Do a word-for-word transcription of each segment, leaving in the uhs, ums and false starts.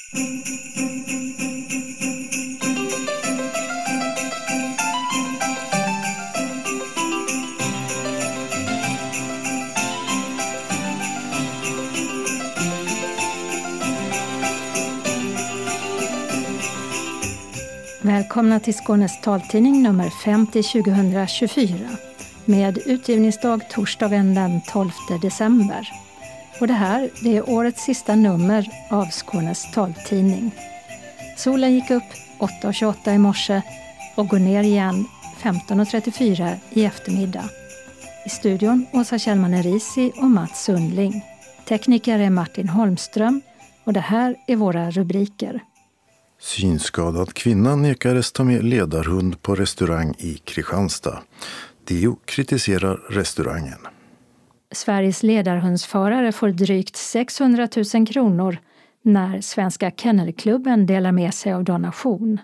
Välkomna till Skånes taltidning nummer femtio tjugohundratjugofyra med utgivningsdag torsdagen den tolfte december. Och det här det är årets sista nummer av Skånes taltidning. Solen gick upp åtta och tjugoåtta i morse och går ner igen femton och trettiofyra i eftermiddag. I studion Åsa Kjellman Erisi och Mats Sundling. Tekniker är Martin Holmström och det här är våra rubriker. Synskadad kvinna nekades ta med ledarhund på restaurang i Kristianstad. D O kritiserar restaurangen. Sveriges ledarhundsförare får drygt sexhundratusen kronor när Svenska Kennelklubben delar med sig av donation.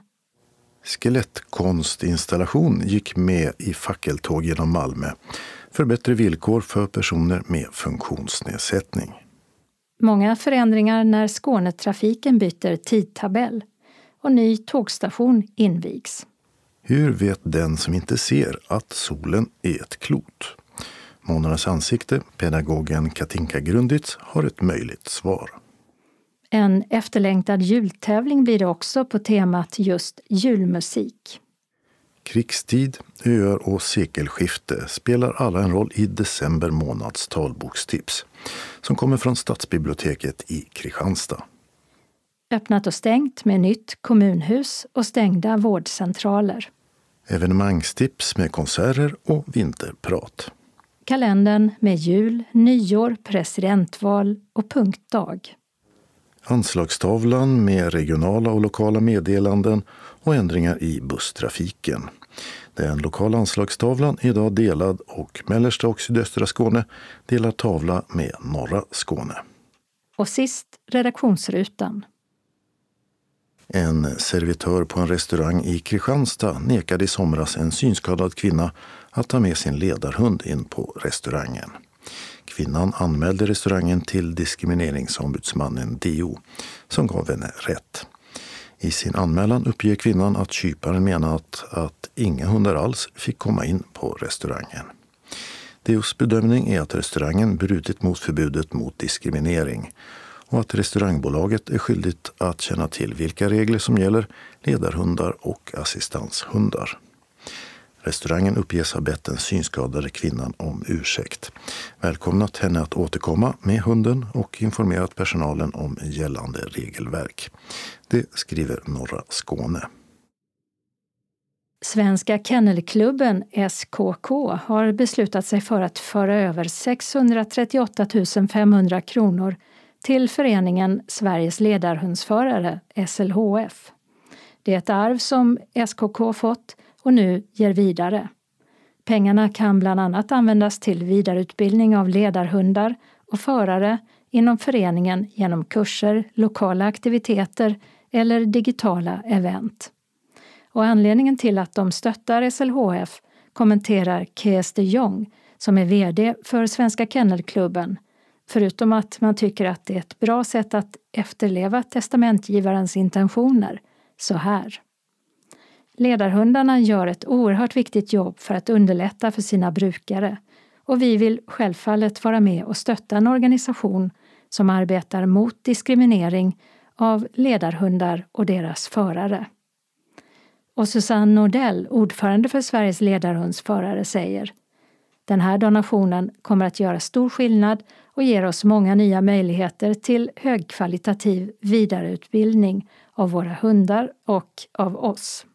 Skelettkonstinstallation gick med i fackeltåg genom Malmö för bättre villkor för personer med funktionsnedsättning. Många förändringar när Skånetrafiken byter tidtabell och ny tågstation invigs. Hur vet den som inte ser att solen är ett klot? Månadens ansikte, pedagogen Katinka Grunditz, har ett möjligt svar. En efterlängtad jultävling blir det också på temat just julmusik. Krigstid, öar och sekelskifte spelar alla en roll i december månads talbokstips som kommer från Stadsbiblioteket i Kristianstad. Öppnat och stängt med nytt kommunhus och stängda vårdcentraler. Evenemangstips med konserter och vinterprat. Kalendern med jul, nyår, presidentval och punktdag. Anslagstavlan med regionala och lokala meddelanden och ändringar i busstrafiken. Den lokala anslagstavlan är idag delad och mellersta och sydöstra Skåne delar tavla med norra Skåne. Och sist redaktionsrutan. En servitör på en restaurang i Kristianstad nekade i somras en synskadad kvinna att ta med sin ledarhund in på restaurangen. Kvinnan anmälde restaurangen till diskrimineringsombudsmannen D O som gav henne rätt. I sin anmälan uppger kvinnan att kyparen menat att inga hundar alls fick komma in på restaurangen. D O:s bedömning är att restaurangen brutit mot förbudet mot diskriminering och att restaurangbolaget är skyldigt att känna till vilka regler som gäller ledarhundar och assistanshundar. Restaurangen uppges ha bett den synskadade kvinnan om ursäkt. Välkomnat henne att återkomma med hunden och informerat personalen om gällande regelverk. Det skriver norra Skåne. Svenska Kennelklubben S K K har beslutat sig för att föra över sexhundratrettioåtta tusen femhundra kronor till föreningen Sveriges ledarhundsförare S L H F. Det är ett arv som S K K fått och nu ger vidare. Pengarna kan bland annat användas till vidareutbildning av ledarhundar och förare inom föreningen genom kurser, lokala aktiviteter eller digitala event. Och anledningen till att de stöttar S L H F kommenterar Kees de Jong som är vd för Svenska Kennelklubben, förutom att man tycker att det är ett bra sätt att efterleva testamentgivarens intentioner, så här. Ledarhundarna gör ett oerhört viktigt jobb för att underlätta för sina brukare och vi vill självfallet vara med och stötta en organisation som arbetar mot diskriminering av ledarhundar och deras förare. Och Susanne Nordell, ordförande för Sveriges ledarhundsförare, säger: den här donationen kommer att göra stor skillnad och ger oss många nya möjligheter till högkvalitativ vidareutbildning av våra hundar och av oss.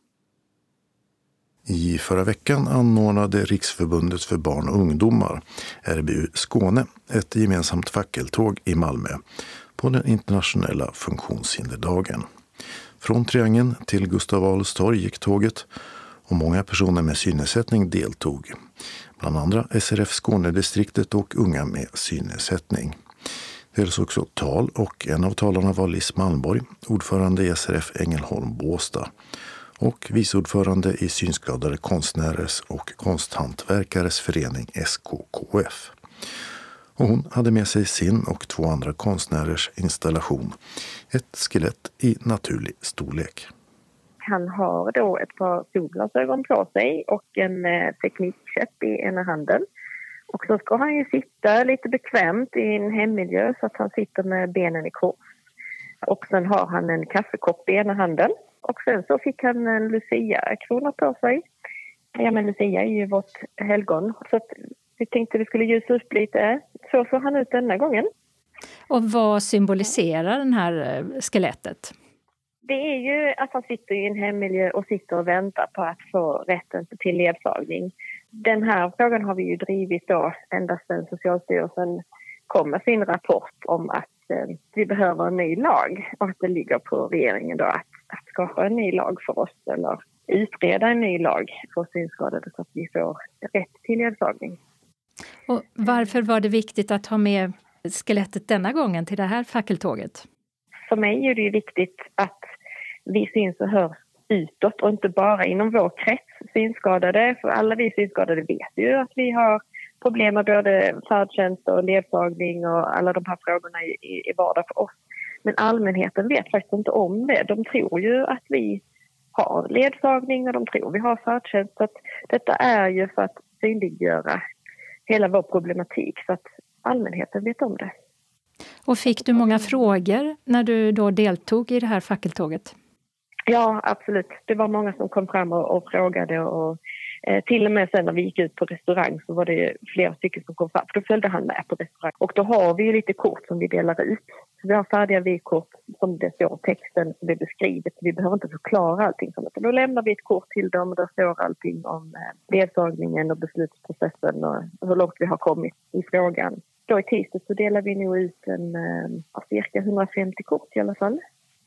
I förra veckan anordnade Riksförbundet för barn och ungdomar, R B U Skåne, ett gemensamt fackeltåg i Malmö på den internationella funktionshinderdagen. Från Triangeln till Gustav Adolfs torg gick tåget och många personer med synnedsättning deltog. Bland andra S R F Skånedistriktet och unga med synnedsättning. Det hölls också tal och en av talarna var Liss Malmborg, ordförande i S R F Ängelholm Båstad och viceordförande i Synskadade konstnärers och konsthantverkares förening S K K F. Och hon hade med sig sin och två andra konstnärers installation. Ett skelett i naturlig storlek. Han har då ett par solglasögon på sig och en eh, teknikkäpp i ena handen. Och så ska han ju sitta lite bekvämt i en hemmiljö så att han sitter med benen i kors. Och sen har han en kaffekopp i ena handen. Och sen så fick han en Lucia-krona på sig. Ja, men Lucia är ju vårt helgon. Så att vi tänkte vi skulle ljusa upp lite. Så såg han ut denna gången. Och vad symboliserar den här skelettet? Det är ju att han sitter i en hemmiljö och sitter och väntar på att få rätten till ledsagning. Den här frågan har vi ju drivit då ända sedan Socialstyrelsen kom med sin rapport om att eh, vi behöver en ny lag och att det ligger på regeringen då att, att skapa en ny lag för oss eller utreda en ny lag för synskadade så att vi får rätt till ledsagning. Och varför var det viktigt att ha med skelettet denna gången till det här fackeltåget? För mig är det ju viktigt att vi syns och hörs utåt och inte bara inom vår krets synskadade. För alla vi synskadade vet ju att vi har problem med både färdtjänst och ledsagning och alla de här frågorna i, i vardag för oss. Men allmänheten vet faktiskt inte om det. De tror ju att vi har ledsagning och de tror vi har färdtjänst. Så att detta är ju för att synliggöra hela vår problematik så att allmänheten vet om det. Och fick du många frågor när du då deltog i det här fackeltåget? Ja, absolut. Det var många som kom fram och, och frågade och eh, till och med sen när vi gick ut på restaurang så var det flera stycken som kom fram. För då följde han med på restaurang. Och då har vi ju lite kort som vi delar ut. Så vi har färdiga vykort som det står texten som är beskrivet. Vi behöver inte förklara allting. Som det. Då lämnar vi ett kort till dem och då står allting om eh, ledsagningen och beslutsprocessen och hur långt vi har kommit i frågan. Då i tisdag så delar vi nog ut en eh, cirka hundrafemtio kort i alla fall.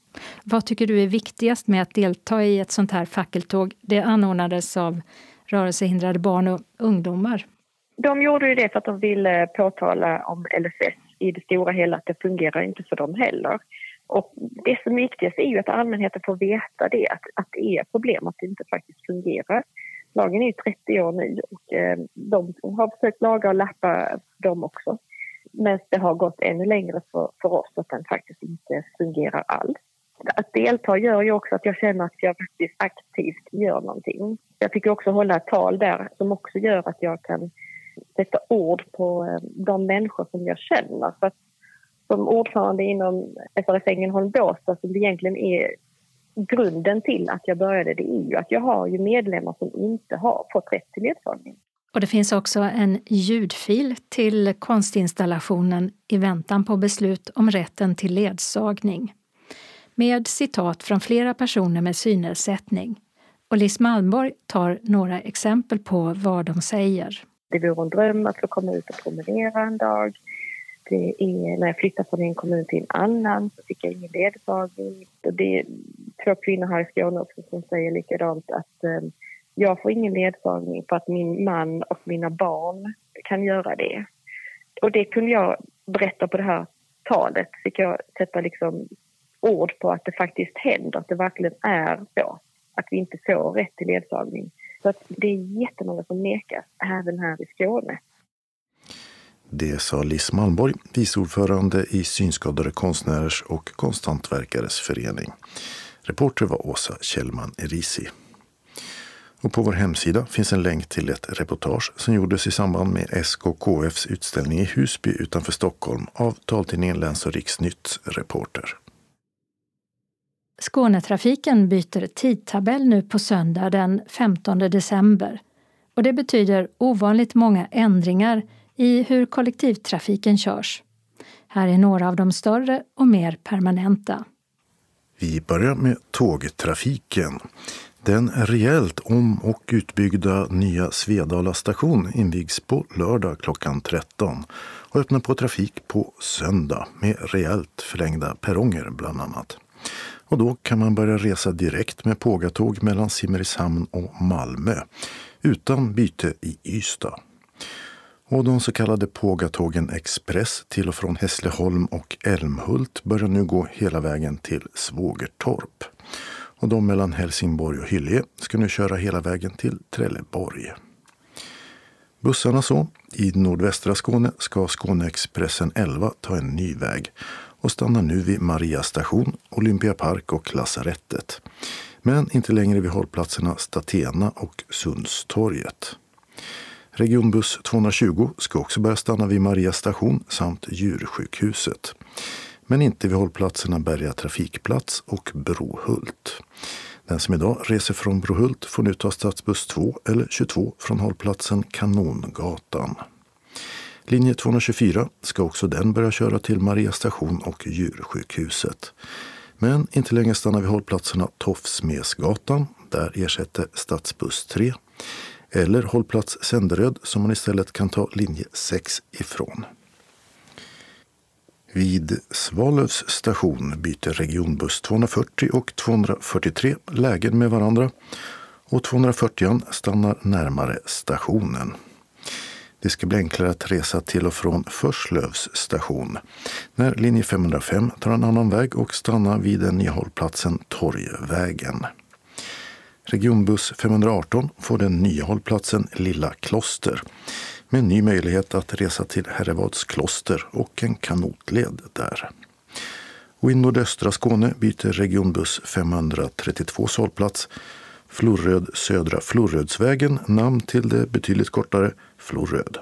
Vad tycker du är viktigast med att delta i ett sånt här fackeltåg? Det anordnades av rörelsehindrade barn och ungdomar. De gjorde ju det för att de ville påtala om L S S i det stora hela att det fungerar inte för dem heller. Och det som är viktigast är ju att allmänheten får veta det, att, att det är problem att det inte faktiskt fungerar. Lagen är ju trettio år nu och eh, de har försökt laga och lappa dem också. Men det har gått ännu längre för, för oss att den faktiskt inte fungerar alls. Att delta gör ju också att jag känner att jag faktiskt aktivt gör någonting. Jag fick också hålla ett tal där som också gör att jag kan sätta ord på de människor som jag känner. För att som ordförande inom S R S Ängelholm-Båstad som det egentligen är grunden till att jag började, det är ju att jag har ju medlemmar som inte har fått rätt till ledsagning. Och det finns också en ljudfil till konstinstallationen i väntan på beslut om rätten till ledsagning. Med citat från flera personer med synnedsättning. Och Liz Malmborg tar några exempel på vad de säger. Det vore en dröm att få komma ut och promenera en dag. Det är när jag flyttade från en kommun till en annan så fick jag ingen ledsagning. Och det är två kvinnor här i Skåne också som säger likadant att eh, jag får ingen ledsagning för att min man och mina barn kan göra det. Och det kunde jag berätta på det här talet. Fick jag sätta liksom ord på att det faktiskt händer, att det verkligen är så. Att vi inte får rätt till ledsagning. Så att det är jättemånga som nekas, även här i Skåne. Det sa Liz Malmborg, viceordförande i Synskadade konstnärers och konsthantverkares förening. Reporter var Åsa Kjellman Erisi. Och på vår hemsida finns en länk till ett reportage som gjordes i samband med S K K F:s utställning i Husby utanför Stockholm av taltidningen Läns- och Riksnytts reporter. Skånetrafiken byter tidtabell nu på söndag den femtonde december. Och det betyder ovanligt många ändringar i hur kollektivtrafiken körs. Här är några av de större och mer permanenta. Vi börjar med tågtrafiken. Den rejält om- och utbyggda nya Svedala station invigs på lördag klockan tretton och öppnar på trafik på söndag med rejält förlängda perronger bland annat. Och då kan man börja resa direkt med pågatåg mellan Simrishamn och Malmö utan byte i Ystad. Och de så kallade pågatågen Express till och från Hässleholm och Älmhult börjar nu gå hela vägen till Svågertorp. Och de mellan Helsingborg och Hyllie ska nu köra hela vägen till Trelleborg. Bussarna så. I nordvästra Skåne ska Skåneexpressen elva ta en ny väg och stannar nu vid Maria station, Olympiapark och Lasarettet. Men inte längre vid hållplatserna Statena och Sundstorget. Regionbuss tvåhundratjugo ska också börja stanna vid Maria station samt Djursjukhuset. Men inte vid hållplatserna Berga trafikplats och Brohult. Den som idag reser från Brohult får nu ta stadsbuss två eller tjugotvå från hållplatsen Kanongatan. Linje tvåhundratjugofyra ska också den börja köra till Maria station och Djursjukhuset. Men inte längre stannar vid hållplatserna Tofsmesgatan, där ersätter stadsbuss tre. Eller hållplats Sänderöd som man istället kan ta linje sex ifrån. Vid Svalövs station byter regionbuss tvåhundrafyrtio och tvåhundrafyrtiotre lägen med varandra och tvåhundrafyrtio stannar närmare stationen. Det ska bli enklare att resa till och från Förslövs station när linje femhundrafem tar en annan väg och stannar vid den nya hållplatsen Torgvägen. Regionbuss femhundraarton får den nya hållplatsen Lilla Kloster med en ny möjlighet att resa till Herrevads kloster och en kanotled där. Och i nordöstra Skåne byter regionbuss femhundratrettiotvå hållplats Floröd södra Florödsvägen namn till det betydligt kortare Floröd.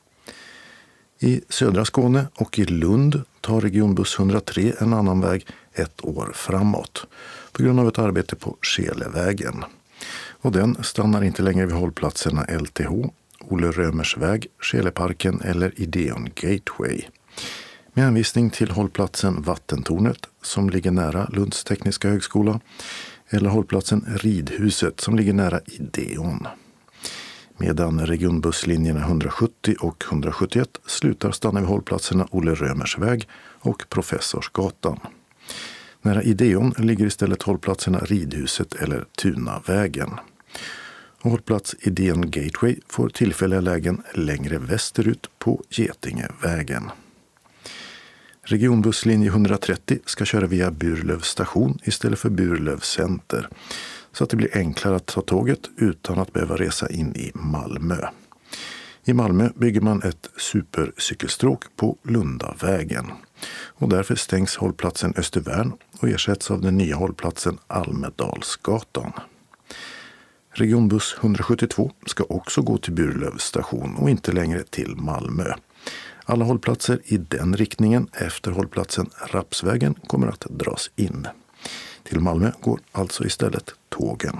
I södra Skåne och i Lund tar regionbuss hundratre en annan väg ett år framåt på grund av ett arbete på Skelevägen. Och den stannar inte längre vid hållplatserna L T H, Ole Römers väg, Skeleparken eller Ideon Gateway. Med hänvisning till hållplatsen Vattentornet som ligger nära Lunds tekniska högskola eller hållplatsen Ridhuset som ligger nära Ideon. Medan regionbusslinjerna hundrasjuttio och hundrasjuttioett slutar stanna vid hållplatserna Ole Römers väg och Professorsgatan. Nära Ideon ligger istället hållplatserna Ridhuset eller Tunavägen. Och hållplats Ideon Gateway får tillfälliga lägen längre västerut på Getingevägen. Regionbusslinje hundratrettio ska köra via Burlöv station istället för Burlöv center så att det blir enklare att ta tåget utan att behöva resa in i Malmö. I Malmö bygger man ett supercykelstråk på Lundavägen och därför stängs hållplatsen Östervärn och ersätts av den nya hållplatsen Almedalsgatan. Regionbuss hundrasjuttiotvå ska också gå till Burlöv station och inte längre till Malmö. Alla hållplatser i den riktningen efter hållplatsen Rapsvägen kommer att dras in. Till Malmö går alltså istället tågen.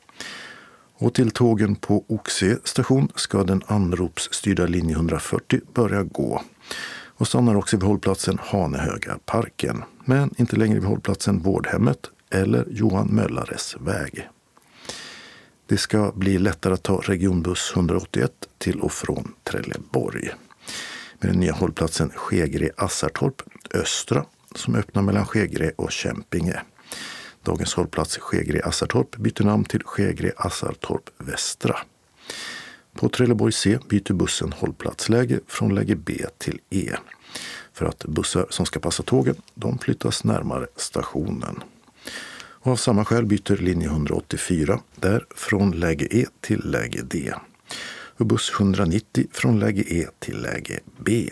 Och till tågen på Oxie station ska den anropsstyrda linje hundrafyrtio börja gå. Och stannar också vid hållplatsen Hanehöga parken, men inte längre vid hållplatsen Vårdhemmet eller Johan Möllares väg. Det ska bli lättare att ta regionbuss hundraåttioett till och från Trelleborg. Med den nya hållplatsen Skegre-Assartorp Östra som öppnar mellan Skegre och Kämpinge. Dagens hållplats Skegre-Assartorp byter namn till Skegre-Assartorp Västra. På Trelleborg C byter bussen hållplatsläge från läge B till E. För att bussar som ska passa tågen, de flyttas närmare stationen. Och av samma skäl byter linje hundraåttiofyra där från läge E till läge D. Och buss hundranittio från läge E till läge B.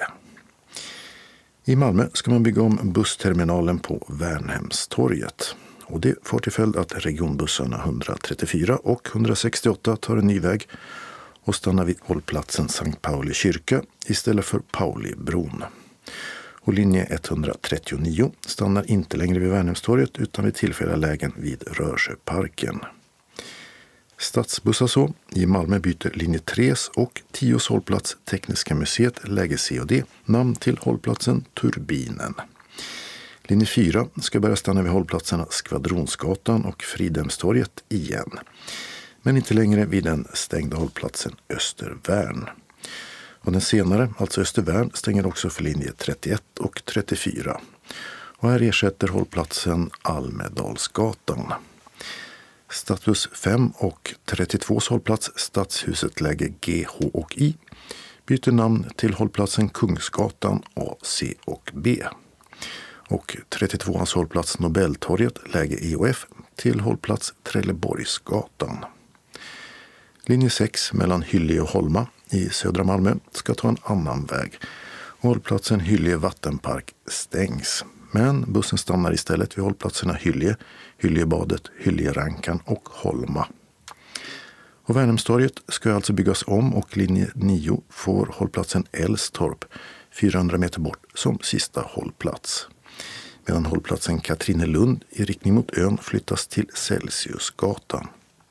I Malmö ska man bygga om bussterminalen på Värnhemstorget. Och det får till följd att regionbussarna hundratrettiofyra och hundrasextioåtta tar en ny väg och stannar vid hållplatsen Sankt Pauli kyrka istället för Paulibron. Och linje etthundratrettionio stannar inte längre vid Värnhemstorget utan vid tillfälliga lägen vid Rörsjöparken. Stadsbussar så. I Malmö byter linje tres och tios hållplats Tekniska museet läge C och D namn till hållplatsen Turbinen. Linje fyra ska börja stanna vid hållplatserna Skvadronsgatan och Fridhemstorget igen. Men inte längre vid den stängda hållplatsen Östervärn. Och den senare, alltså Östervärn, stänger också för linje trettioett och trettiofyra. Och här ersätter hållplatsen Almedalsgatan. Stadsbuss fem och trettiotvå hållplats Stadshuset läge G, H och I byter namn till hållplatsen Kungsgatan A, C och B. Och trettiotvåans hållplats Nobeltorget läge E och F till hållplats Trelleborgsgatan. Linje sex mellan Hyllie och Holma i södra Malmö ska ta en annan väg. Hållplatsen Hyllie vattenpark stängs. Men bussen stannar istället vid hållplatserna Hyllie, Hyljebadet, Hyljerankan och Holma. Och Värnhemstorget ska alltså byggas om och linje nio får hållplatsen Älvstorp fyrahundra meter bort som sista hållplats. Medan hållplatsen Katrinelund i riktning mot ön flyttas till Celsiusgatan.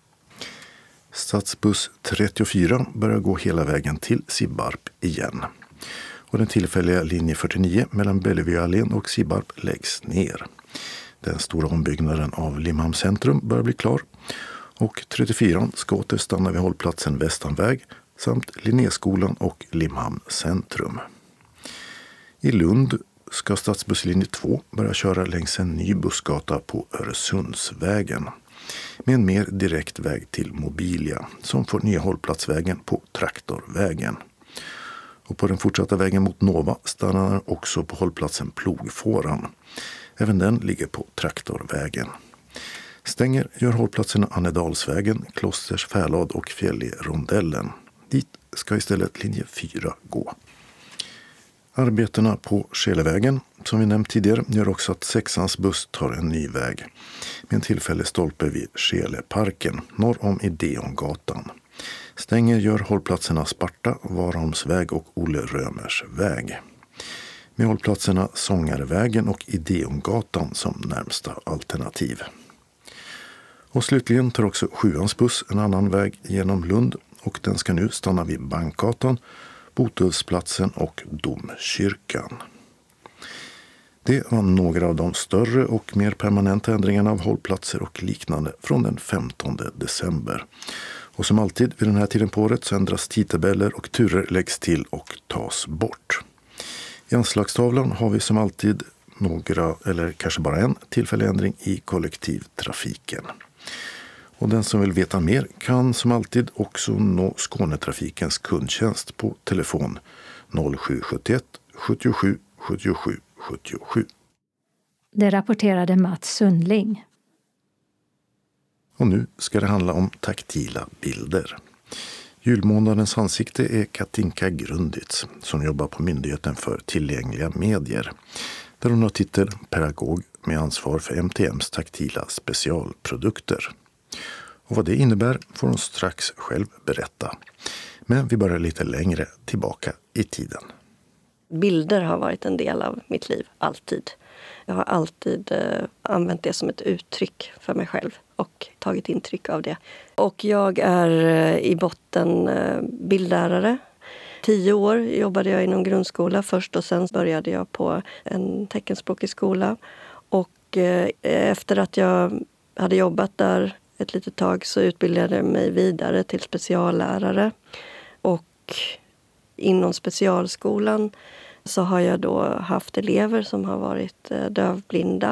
Stadsbuss trettiofyra börjar gå hela vägen till Sibbarp igen. Och den tillfälliga linje fyrtionio mellan Bellevueallén och Sibbarp läggs ner. Den stora ombyggnaden av Limhamn centrum börjar bli klar. Och trettiofyra ska återstanna vid hållplatsen Västanväg samt Linnéskolan och Limhamn centrum. I Lund ska stadsbusslinje två börja köra längs en ny bussgata på Öresundsvägen med en mer direkt väg till Mobilia som får nya hållplatsvägen på Traktorvägen. Och på den fortsatta vägen mot Nova stannar också på hållplatsen Plogfåran. Även den ligger på Traktorvägen. Stänger gör hållplatserna Annedalsvägen, Klosters Färlad och Fjällerondellen. Dit ska istället linje fyra gå. Arbetena på Skelevägen, som vi nämnt tidigare, gör också att sexans buss tar en ny väg med en tillfällig stolpe vid Skeleparken norr om Ideongatan. Stänger gör hållplatserna Sparta, Varholmsväg och Olle Römers väg. Med hållplatserna Sångarvägen och Ideongatan som närmsta alternativ. Och slutligen tar också sjuans buss en annan väg genom Lund och den ska nu stanna vid Bankgatan, Botulfsplatsen och Domkyrkan. Det var några av de större och mer permanenta ändringarna av hållplatser och liknande från den femtonde december. Och som alltid vid den här tiden på året så ändras tidtabeller och turer läggs till och tas bort. I anslagstavlan har vi som alltid några, eller kanske bara en, tillfällig ändring i kollektivtrafiken. Och den som vill veta mer kan som alltid också nå Skånetrafikens kundtjänst på telefon noll sju sju ett sjuttiosju sjuttiosju sjuttiosju. Det rapporterade Mats Sundling. Och nu ska det handla om taktila bilder. Julmånadens ansikte är Katinka Grunditz som jobbar på Myndigheten för tillgängliga medier. Där hon har titel pedagog med ansvar för M T M:s taktila specialprodukter. Och vad det innebär får hon strax själv berätta. Men vi börjar lite längre tillbaka i tiden. Bilder har varit en del av mitt liv, alltid. Jag har alltid eh, använt det som ett uttryck för mig själv och tagit intryck av det. Och jag är eh, i botten eh, bildlärare. Tio år jobbade jag inom grundskola först och sen började jag på en teckenspråkig skola. Och eh, efter att jag hade jobbat där ett litet tag så utbildade jag mig vidare till speciallärare. Och inom specialskolan så har jag då haft elever som har varit dövblinda.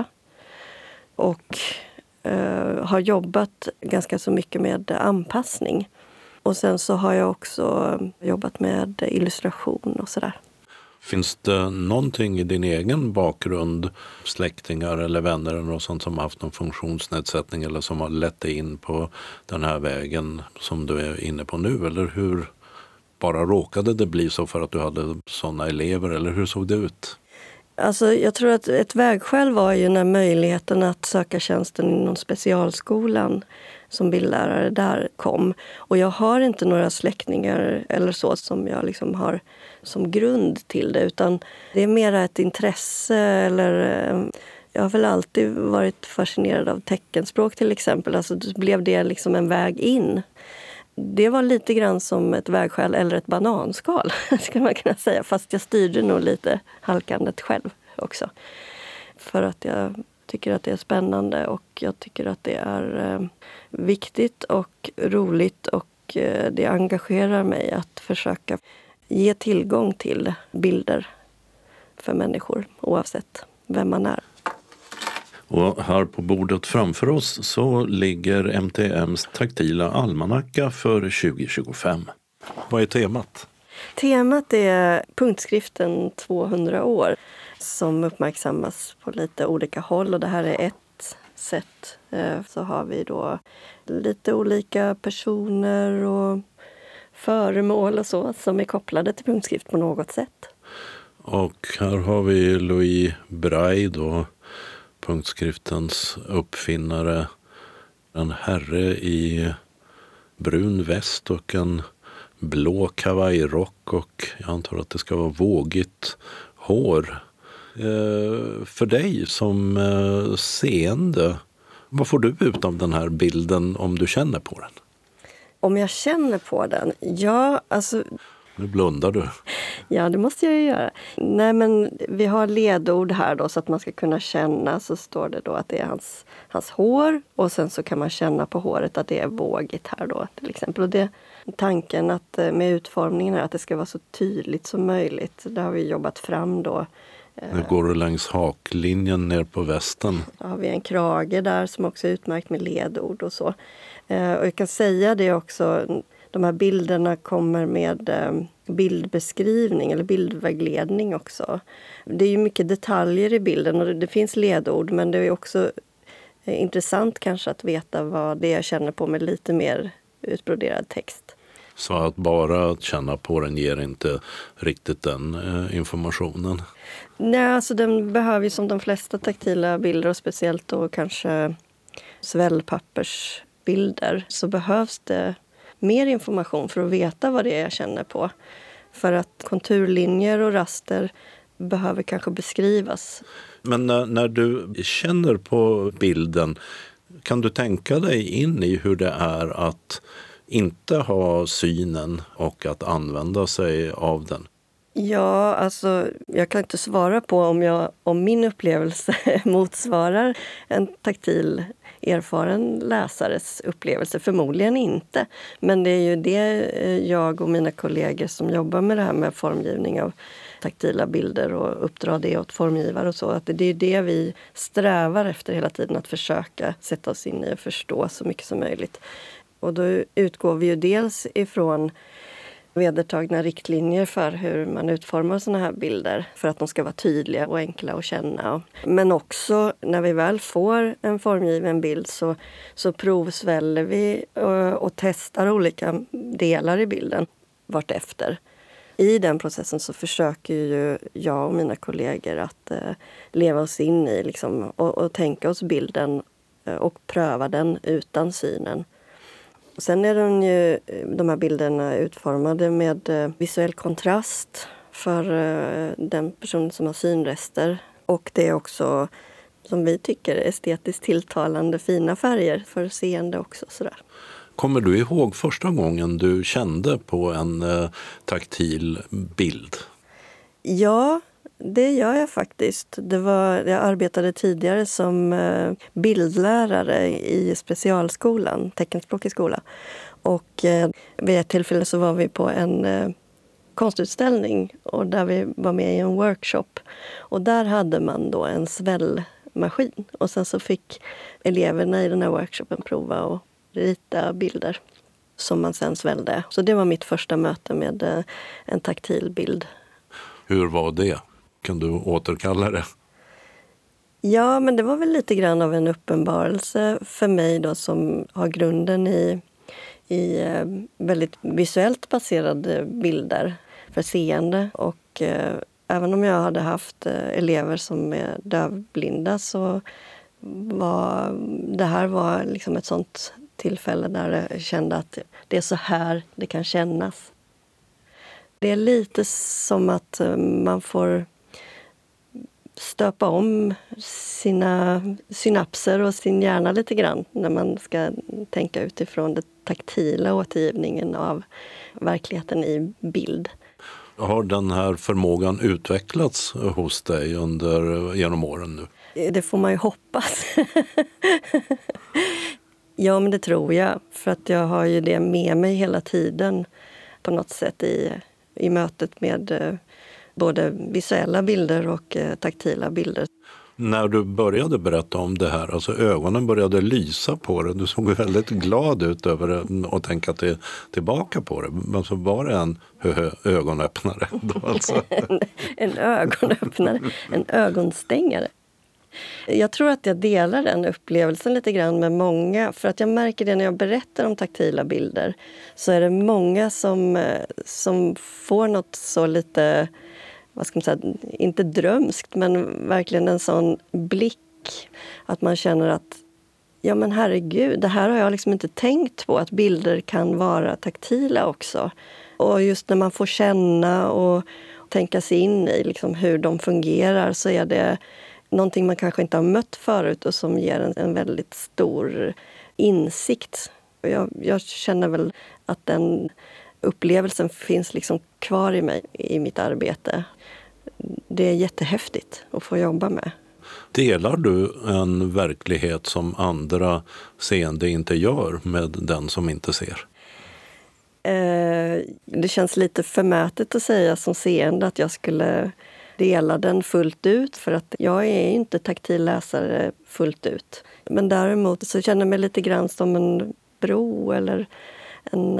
Och eh, har jobbat ganska så mycket med anpassning. Och sen så har jag också jobbat med illustration och sådär. Finns det någonting i din egen bakgrund, släktingar eller vänner eller något sånt som har haft någon funktionsnedsättning eller som har lett dig in på den här vägen som du är inne på nu? Eller hur bara råkade det bli så för att du hade sådana elever eller hur såg det ut? Alltså jag tror att ett vägskäl var ju när möjligheten att söka tjänsten inom specialskolan som bildlärare där kom. Och jag har inte några släktingar eller så som jag liksom har som grund till det. Utan det är mer ett intresse eller... Jag har väl alltid varit fascinerad av teckenspråk till exempel. Alltså då blev det liksom en väg in. Det var lite grann som ett vägskäl eller ett bananskal, skulle man kunna säga. Fast jag styrde nog lite halkandet själv också. För att jag tycker att det är spännande och jag tycker att det är eh, viktigt och roligt. Och eh, det engagerar mig att försöka ge tillgång till bilder för människor oavsett vem man är. Och här på bordet framför oss så ligger M T M:s taktila almanacka för tjugo tjugofem. Vad är temat? Temat är punktskriften tvåhundra år som uppmärksammas på lite olika håll. Och det här är ett sätt. Så har vi då lite olika personer och föremål och så som är kopplade till punktskrift på något sätt. Och här har vi Louis Braille då, punktskriftens uppfinnare. En herre i brun väst och en blå kavajrock och jag antar att det ska vara vågigt hår. Eh, för dig som eh, seende, vad får du ut av den här bilden om du känner på den? Om jag känner på den? Ja, alltså... Nu blundar du. Ja, det måste jag ju göra. Nej, men vi har ledord här då så att man ska kunna känna. Så står det då att det är hans, hans hår. Och sen så kan man känna på håret att det är vågigt här då till exempel. Och det, tanken att med utformningen är att det ska vara så tydligt som möjligt. Det har vi jobbat fram då. Nu går du längs haklinjen ner på västen. Då har vi en krage där som också är utmärkt med ledord och så. Och jag kan säga det också, de här bilderna kommer med bildbeskrivning eller bildvägledning också. Det är ju mycket detaljer i bilden och det finns ledord, men det är också intressant kanske att veta vad det är jag känner på med lite mer utbroderad text. Så att bara att känna på den ger inte riktigt den eh, informationen? Nej, alltså den behöver ju som de flesta taktila bilder och speciellt då kanske svällpappersbilder så behövs det mer information för att veta vad det är jag känner på. För att konturlinjer och raster behöver kanske beskrivas. Men när, när du känner på bilden, kan du tänka dig in i hur det är att inte ha synen och att använda sig av den? Ja, alltså jag kan inte svara på om, jag, om min upplevelse motsvarar en taktil erfaren läsares upplevelse. Förmodligen inte. Men det är ju det jag och mina kollegor som jobbar med det här med formgivning av taktila bilder och uppdra det åt formgivare och så. Att det är det vi strävar efter hela tiden, att försöka sätta oss in i och förstå så mycket som möjligt. Och då utgår vi ju dels ifrån vedertagna riktlinjer för hur man utformar såna här bilder för att de ska vara tydliga och enkla att känna. Men också när vi väl får en formgiven bild så, så provsväller vi och, och testar olika delar i bilden vartefter. I den processen så försöker ju jag och mina kollegor att eh, leva oss in i liksom, och, och tänka oss bilden och pröva den utan synen. Sen är de, ju, de här bilderna utformade med visuell kontrast för den personen som har synrester. Och det är också, som vi tycker, estetiskt tilltalande fina färger för seende också. Sådär. Kommer du ihåg första gången du kände på en eh, taktil bild? Ja, det gör jag faktiskt. Det var, jag arbetade tidigare som eh, bildlärare i specialskolan, teckenspråkig skola. Och eh, vid ett tillfälle så var vi på en eh, konstutställning och där vi var med i en workshop. Och där hade man då en svällmaskin. Och sen så fick eleverna i den här workshopen prova och rita bilder som man sen svällde. Så det var mitt första möte med eh, en taktil bild. Hur var det? Kan du återkalla det? Ja, men det var väl lite grann av en uppenbarelse för mig då som har grunden i, i väldigt visuellt baserade bilder för seende. Och eh, även om jag hade haft eh, elever som är dövblinda så var det här var liksom ett sånt tillfälle där jag kände att det är så här det kan kännas. Det är lite som att man får stöpa om sina synapser och sin hjärna lite grann när man ska tänka utifrån den taktila återgivningen av verkligheten i bild. Har den här förmågan utvecklats hos dig under, genom åren nu? Det får man ju hoppas. Ja, men det tror jag. För att jag har ju det med mig hela tiden på något sätt i, i mötet med både visuella bilder och taktila bilder. När du började berätta om det här, alltså ögonen började lysa på det. Du såg väldigt glad ut över det och tänka till, tillbaka på det. Men så var det en hö, ögonöppnare. Då alltså. en, en ögonöppnare, en ögonstängare. Jag tror att jag delar den upplevelsen lite grann med många. För att jag märker det när jag berättar om taktila bilder. Så är det många som, som får något så lite, vad ska man säga, inte drömskt, men verkligen en sån blick. Att man känner att, ja men herregud, det här har jag liksom inte tänkt på. Att bilder kan vara taktila också. Och just när man får känna och tänka sig in i liksom hur de fungerar, så är det någonting man kanske inte har mött förut och som ger en, en väldigt stor insikt. Jag, jag känner väl att den upplevelsen finns liksom kvar i mig i mitt arbete. Det är jättehäftigt att få jobba med. Delar du en verklighet som andra seende inte gör med den som inte ser? Eh, det känns lite förmätet att säga som seende att jag skulle dela den fullt ut, för att jag är inte taktil läsare fullt ut. Men däremot så känner jag mig lite grann som en bro eller en,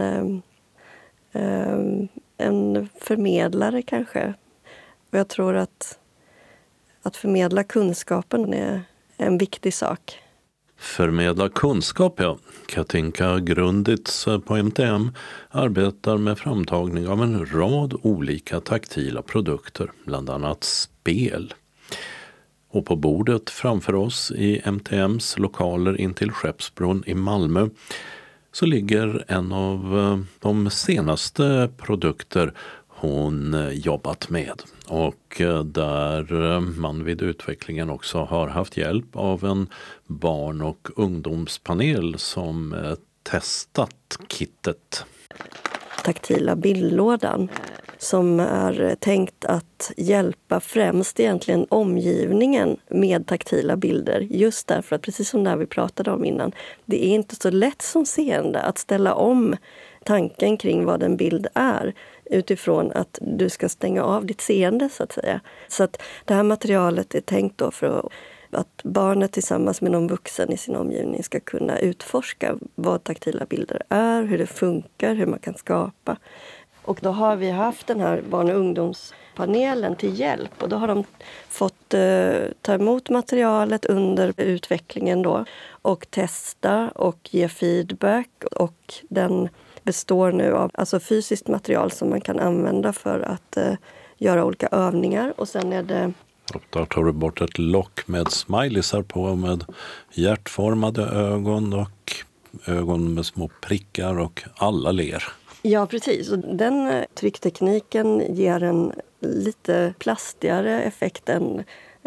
eh, en förmedlare kanske. Och jag tror att, att förmedla kunskapen är en viktig sak. Förmedla kunskap, ja. Katinka Grunditz på M T M arbetar med framtagning av en rad olika taktila produkter, bland annat spel. Och på bordet framför oss i M T M:s lokaler intill Skeppsbron i Malmö så ligger en av de senaste produkter hon jobbat med, och där man vid utvecklingen också har haft hjälp av en barn- och ungdomspanel som testat kittet. Taktila bildlådan som är tänkt att hjälpa främst egentligen omgivningen med taktila bilder. Just därför att, precis som där vi pratade om innan, det är inte så lätt som seende att ställa om tanken kring vad en bild är utifrån att du ska stänga av ditt seende, så att säga. Så att det här materialet är tänkt då för att, att barnet tillsammans med någon vuxen i sin omgivning ska kunna utforska vad taktila bilder är, hur det funkar, hur man kan skapa. Och då har vi haft den här barn- och ungdomspanelen till hjälp, och då har de fått eh, ta emot materialet under utvecklingen då och testa och ge feedback, och den består nu av alltså fysiskt material som man kan använda för att eh, göra olika övningar, och sen är det... Och där tar du bort ett lock med smileysar på med hjärtformade ögon och ögon med små prickar, och alla ler. Ja, precis. Och den trycktekniken ger en lite plastigare effekt än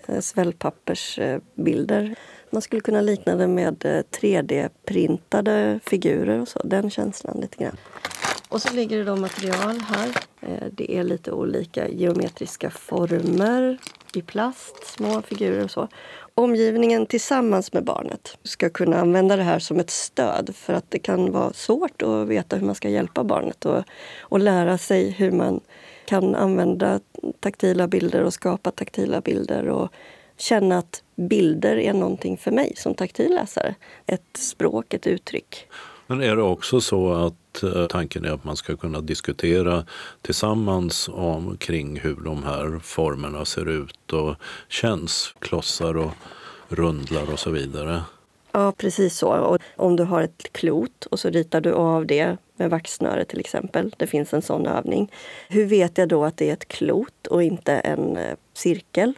svällpappersbilder. Man skulle kunna likna det med tre D-printade figurer och så. Den känslan lite grann. Och så ligger det då material här. Det är lite olika geometriska former i plast, små figurer och så. Omgivningen tillsammans med barnet ska kunna använda det här som ett stöd, för att det kan vara svårt att veta hur man ska hjälpa barnet och, och lära sig hur man kan använda taktila bilder och skapa taktila bilder och känna att bilder är någonting för mig som taktilläsare. Ett språk, ett uttryck. Men är det också så att eh, tanken är att man ska kunna diskutera tillsammans om kring hur de här formerna ser ut och känns, klossar och rundlar och så vidare? Ja, precis så. Och om du har ett klot och så ritar du av det med vaxsnöre till exempel. Det finns en sån övning. Hur vet jag då att det är ett klot och inte en eh, cirkel?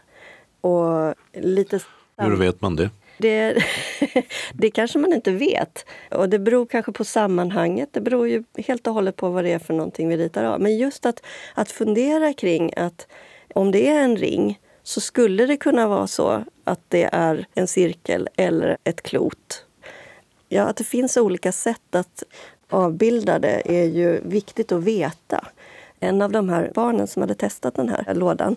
Och lite... Hur vet man det? Det, det kanske man inte vet. Och det beror kanske på sammanhanget. Det beror ju helt och hållet på vad det är för någonting vi ritar av. Men just att, att fundera kring att om det är en ring så skulle det kunna vara så att det är en cirkel eller ett klot. Ja, att det finns olika sätt att avbilda det är ju viktigt att veta. En av de här barnen som hade testat den här lådan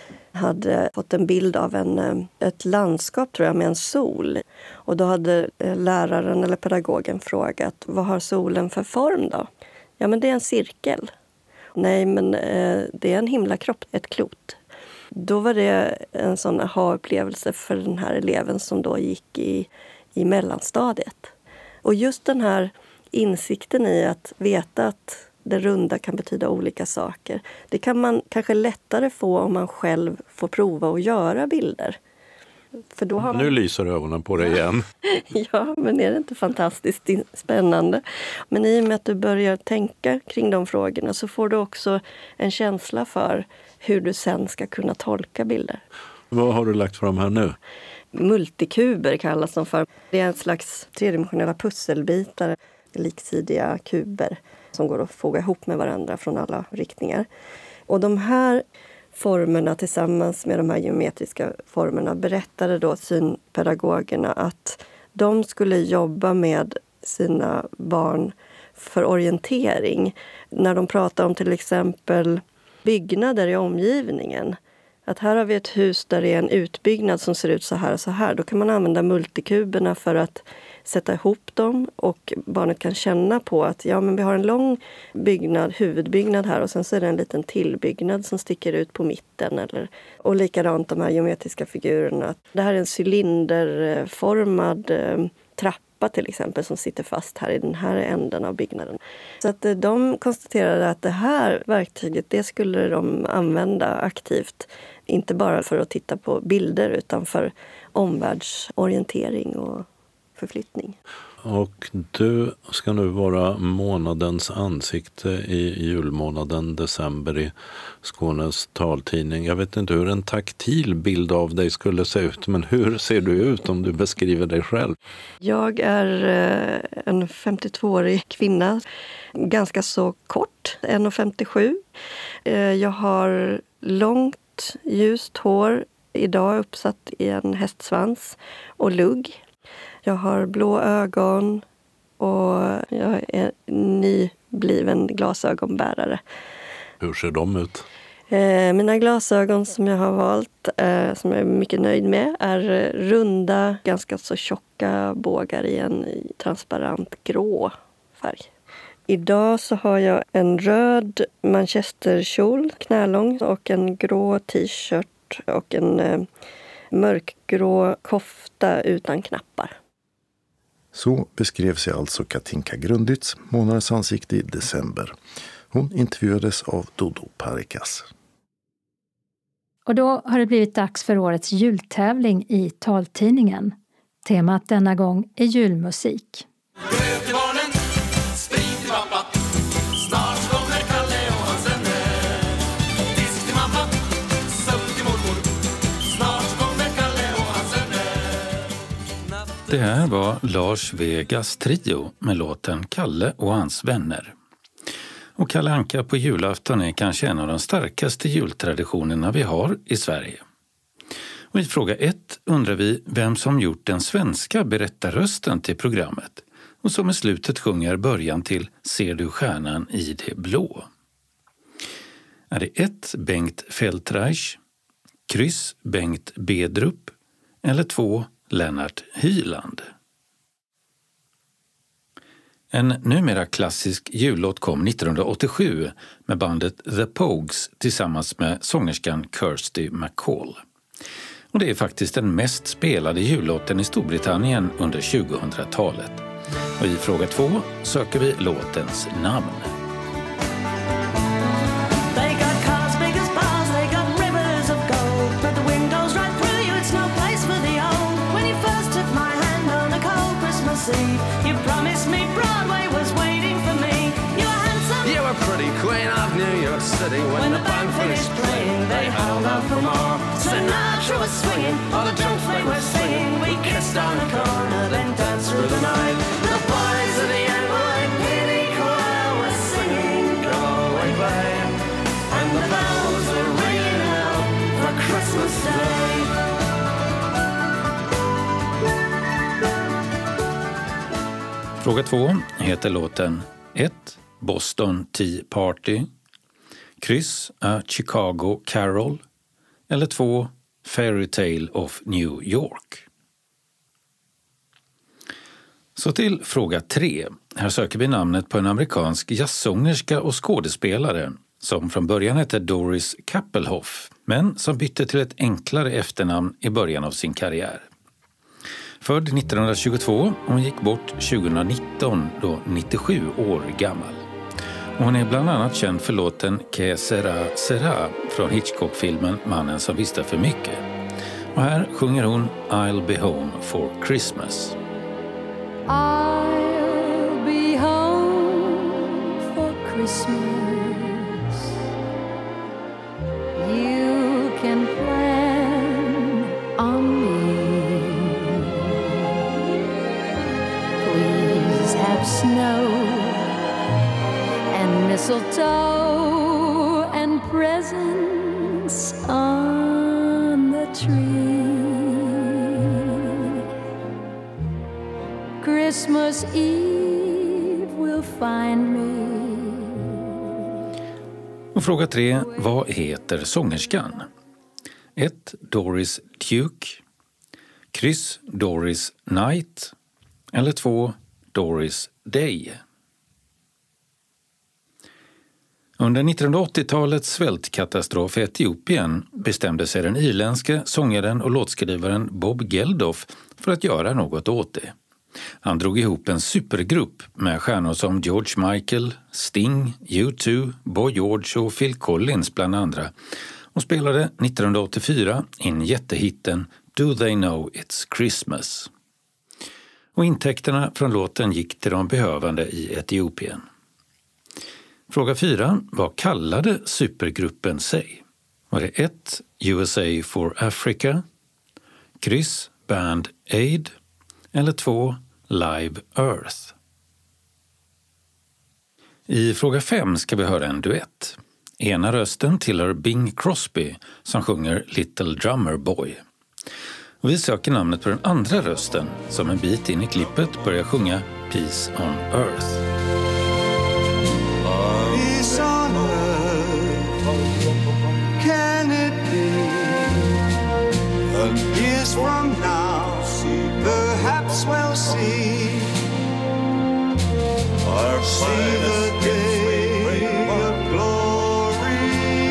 hade fått en bild av en, ett landskap, tror jag, med en sol. Och då hade läraren eller pedagogen frågat, vad har solen för form då? Ja, men det är en cirkel. Nej, men eh, det är en himlakropp, ett klot. Då var det en sån aha-upplevelse för den här eleven som då gick i, i mellanstadiet. Och just den här insikten i att veta att det runda kan betyda olika saker. Det kan man kanske lättare få om man själv får prova att göra bilder. För då har man... Nu lyser ögonen på dig igen. Ja, men är det inte fantastiskt spännande? Men i och med att du börjar tänka kring de frågorna så får du också en känsla för hur du sen ska kunna tolka bilder. Vad har du lagt fram här nu? Multikuber kallas de för. Det är en slags tredimensionella pusselbitar, liksidiga kuber som går att foga ihop med varandra från alla riktningar. Och de här formerna tillsammans med de här geometriska formerna berättade då synpedagogerna att de skulle jobba med sina barn för orientering. När de pratar om till exempel byggnader i omgivningen. Att här har vi ett hus där det är en utbyggnad som ser ut så här och så här. Då kan man använda multikuberna för att sätta ihop dem och barnet kan känna på att ja, men vi har en lång byggnad, huvudbyggnad här och sen så är det en liten tillbyggnad som sticker ut på mitten. Eller, och likadant de här geometriska figurerna. Det här är en cylinderformad eh, trappa till exempel som sitter fast här i den här änden av byggnaden. Så att eh, de konstaterade att det här verktyget, det skulle de använda aktivt. Inte bara för att titta på bilder utan för omvärldsorientering och förflyttning. Och du ska nu vara månadens ansikte i julmånaden december i Skånes taltidning. Jag vet inte hur en taktil bild av dig skulle se ut, men hur ser du ut om du beskriver dig själv? Jag är en femtiotvåårig kvinna, ganska så kort, en komma femtiosju. Jag har långt, ljust hår, idag uppsatt i en hästsvans och lugg. Jag har blå ögon och jag är nybliven glasögonbärare. Hur ser de ut? Eh, mina glasögon som jag har valt, eh, som jag är mycket nöjd med, är runda, ganska så tjocka bågar i en transparent grå färg. Idag så har jag en röd manchesterkjol, knälång, och en grå t-shirt och en eh, mörkgrå kofta utan knappar. Så beskrev sig alltså Katinka Grunditz, månadens ansikte i december. Hon intervjuades av Dodo Parikas. Och då har det blivit dags för årets jultävling i taltidningen. Temat denna gång är julmusik. Det här var Lars Vegas trio med låten Kalle och hans vänner. Och Kalle Anka på julafton är kanske en av de starkaste jultraditionerna vi har i Sverige. Och i fråga ett undrar vi vem som gjort den svenska berättarrösten till programmet och som i slutet sjunger början till Ser du stjärnan i det blå. Är det ett Bengt Feldreich, kryss Bengt Bedrup eller två Lennart Hyland? En numera klassisk jullåt kom nittonhundraåttiosju med bandet The Pogues tillsammans med sångerskan Kirsty MacColl. Och det är faktiskt den mest spelade jullåten i Storbritannien under tjugohundratalet. Och i fråga två söker vi låtens namn. You promised me Broadway was waiting for me. You were handsome. You were pretty queen of New York City. When, when the band finished playing, they held out for more. Sinatra was swinging, all the drums they were singing. We kissed on the corner, then danced through the night. The boys of the N Y P D choir were singing Go Away Babe, and the bells were ringing out for Christmas Day. Fråga två heter låten ett Boston Tea Party, kryss A Chicago Carol eller två Fairy Tale of New York. Så till fråga tre. Här söker vi namnet på en amerikansk jazzsångerska och skådespelare som från början hette Doris Kappelhoff men som bytte till ett enklare efternamn i början av sin karriär. Född nittonhundratjugotvå, hon gick bort tjugonitton, då nittiosju år gammal. Och hon är bland annat känd för låten Que sera sera från Hitchcock-filmen Mannen som visste för mycket. Och här sjunger hon I'll be home for Christmas. I'll be home for Christmas. You can plan on me. Please have snow and mistletoe and presents on the tree. Christmas Eve will find me. Och fråga tre, vad heter sångerskan? ett. Doris Duke. Kryss Doris Knight. Eller två. Doris Day. Under nittonhundraåttiotalets svältkatastrof i Etiopien bestämde sig den irländske sångaren och låtskrivaren Bob Geldof för att göra något åt det. Han drog ihop en supergrupp med stjärnor som George Michael, Sting, U två, Boy George och Phil Collins bland andra och spelade nittonhundraåttiofyra in jättehitten Do They Know It's Christmas. Och intäkterna från låten gick till de behövande i Etiopien. Fråga fyra. Vad kallade supergruppen sig? Var det ett. U S A for Africa, kryss Band Aid eller två. Live Earth? I fråga fem ska vi höra en duett. Ena rösten tillhör Bing Crosby som sjunger Little Drummer Boy. Och vi söker namnet på den andra rösten som en bit in i klippet börjar sjunga Peace on Earth. Peace on earth, can it be? And years from now, perhaps we'll see, or see the day of glory.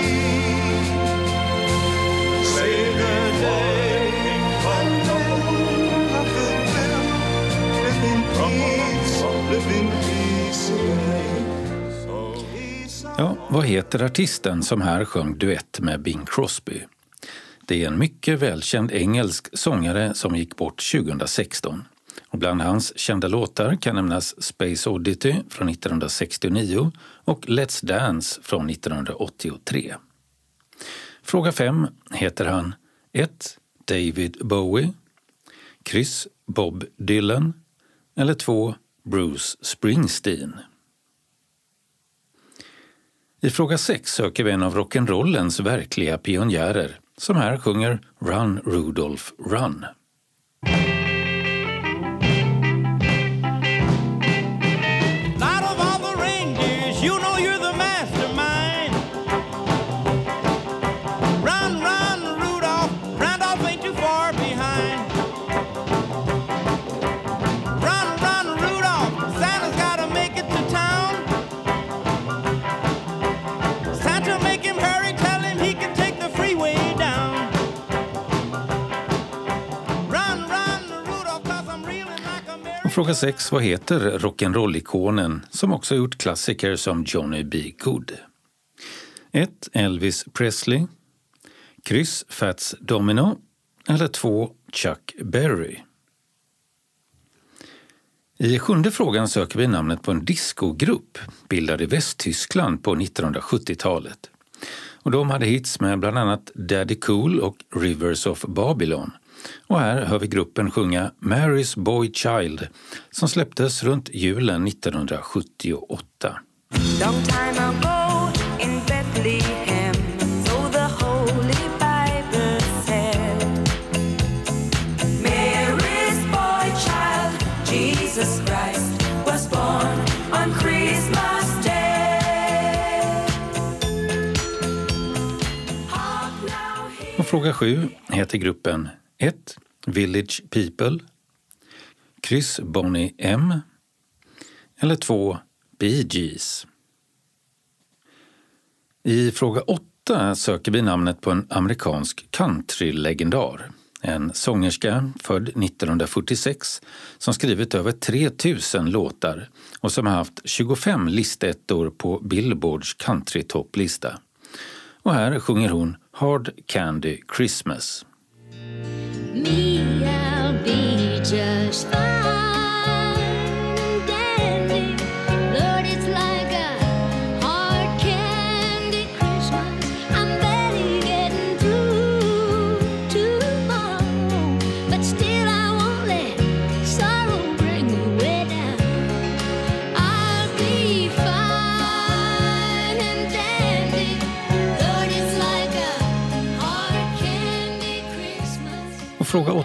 See the day when men of goodwill live in peace, live in peace again. Ja, vad heter artisten som här sjöng duett med Bing Crosby? Det är en mycket välkänd engelsk sångare som gick bort tjugohundrasexton. Och bland hans kända låtar kan nämnas Space Oddity från nittonhundrasextionio och Let's Dance från nittonhundraåttiotre. Fråga fem. Heter han ett. David Bowie, kryss Bob Dylan eller två. Bruce Springsteen? I fråga sex söker vi en av rock'n'rollens verkliga pionjärer som här sjunger Run Rudolph Run. Out of all the reindeers, you know you're the mastermind. Run, run, Rudolph, Randolph ain't too far behind. Run, run, Rudolph, Santa's gotta make it to town. Santa, make him hurry, tell him he can take the freeway down. Run, run, Rudolph, 'cause I'm reeling like a Mary. Fråga sex. Vad heter rock'n'roll-ikonen som också gjort klassiker som Johnny B. Good? ett. Elvis Presley, kryss Fats Domino eller två. Chuck Berry? I sjunde frågan söker vi namnet på en discogrupp bildad i Västtyskland på nittonhundrasjuttiotalet. Och de hade hits med bland annat Daddy Cool och Rivers of Babylon. Och här hör vi gruppen sjunga Mary's Boy Child som släpptes runt julen nittonhundrasjuttioåtta. Long time ago in Bethlehem, so the Holy Bible said, Mary's boy child, Jesus Christ, was born on Christmas Day. Hark now, hear. Och fråga sju heter gruppen ett. Village People, kryss Bonnie M eller två. Bee Gees? I fråga åtta söker vi namnet på en amerikansk countrylegendar. En sångerska född nittonhundrafyrtiosex som skrivit över tre tusen låtar och som har haft tjugofem listettor på Billboards countrytopplista. Och här sjunger hon Hard Candy Christmas.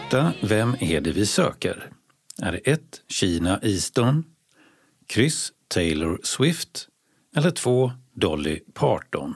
åtta, Vem är det vi söker? Är det ett, Sheena Easton, kryss, Taylor Swift eller två, Dolly Parton?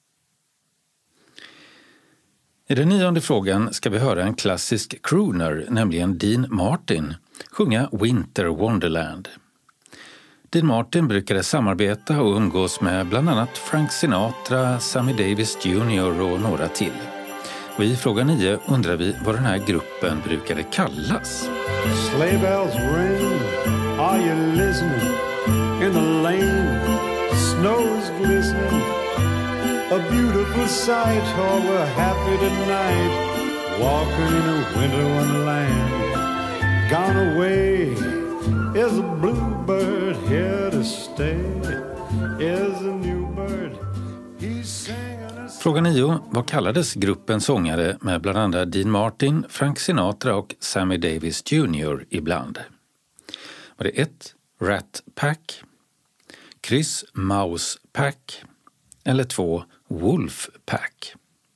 I den nionde frågan ska vi höra en klassisk crooner, nämligen Dean Martin, sjunga Winter Wonderland. Dean Martin brukade samarbeta och umgås med bland annat Frank Sinatra, Sammy Davis junior och några till. Och i fråga nio undrar vi vad den här gruppen brukade kallas. Sleigh bells ring, are you listening? In the lane, snow's glistening. A beautiful sight, oh we're happy tonight. Walking in a winter wonderland. Gone away is a bluebird, here to stay is a new bird. He's singing a... Fråga nio. Vad kallades gruppen sångare med bland andra Dean Martin, Frank Sinatra och Sammy Davis junior ibland? Var det ett, Rat Pack, kryss, Mouse Pack eller två, Wolf Pack?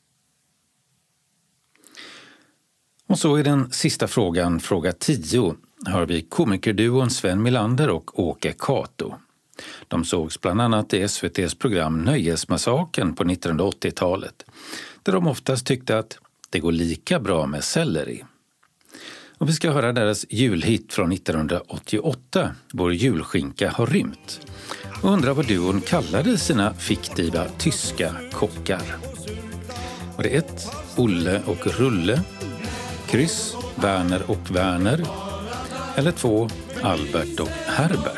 Och så i den sista frågan, fråga tio, hör vi komikerduon Sven Melander och Åke Kato. De sågs bland annat i S V T:s program Nöjesmassaken på nittonhundraåttiotalet, där de oftast tyckte att det går lika bra med selleri. Och vi ska höra deras julhit från nittonhundraåttioåtta, Vår julskinka har rymt, och undra vad duon kallade sina fiktiva tyska kockar. Var det ett, Olle och Rulle, kryss, Werner och Werner eller två, Albert och Herbert?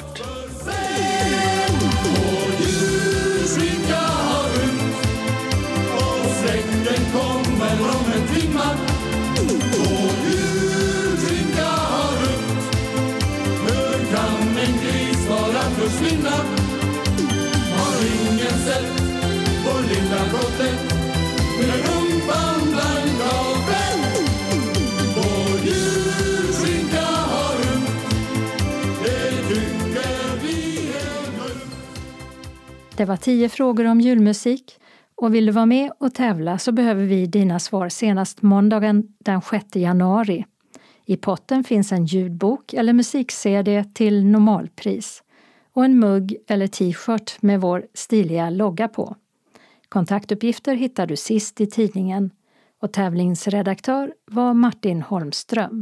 Försvinna har ingen sett vår lilla råtte med rumpan blank av vän. Vår julskinka har rymt, det tycker vi är nöjt. Det var tio frågor om julmusik och vill du vara med och tävla så behöver vi dina svar senast måndagen den sjätte januari. I potten finns en ljudbok eller musik-C D till normalpris och en mugg eller t-shirt med vår stiliga logga på. Kontaktuppgifter hittar du sist i tidningen och tävlingsredaktör var Martin Holmström.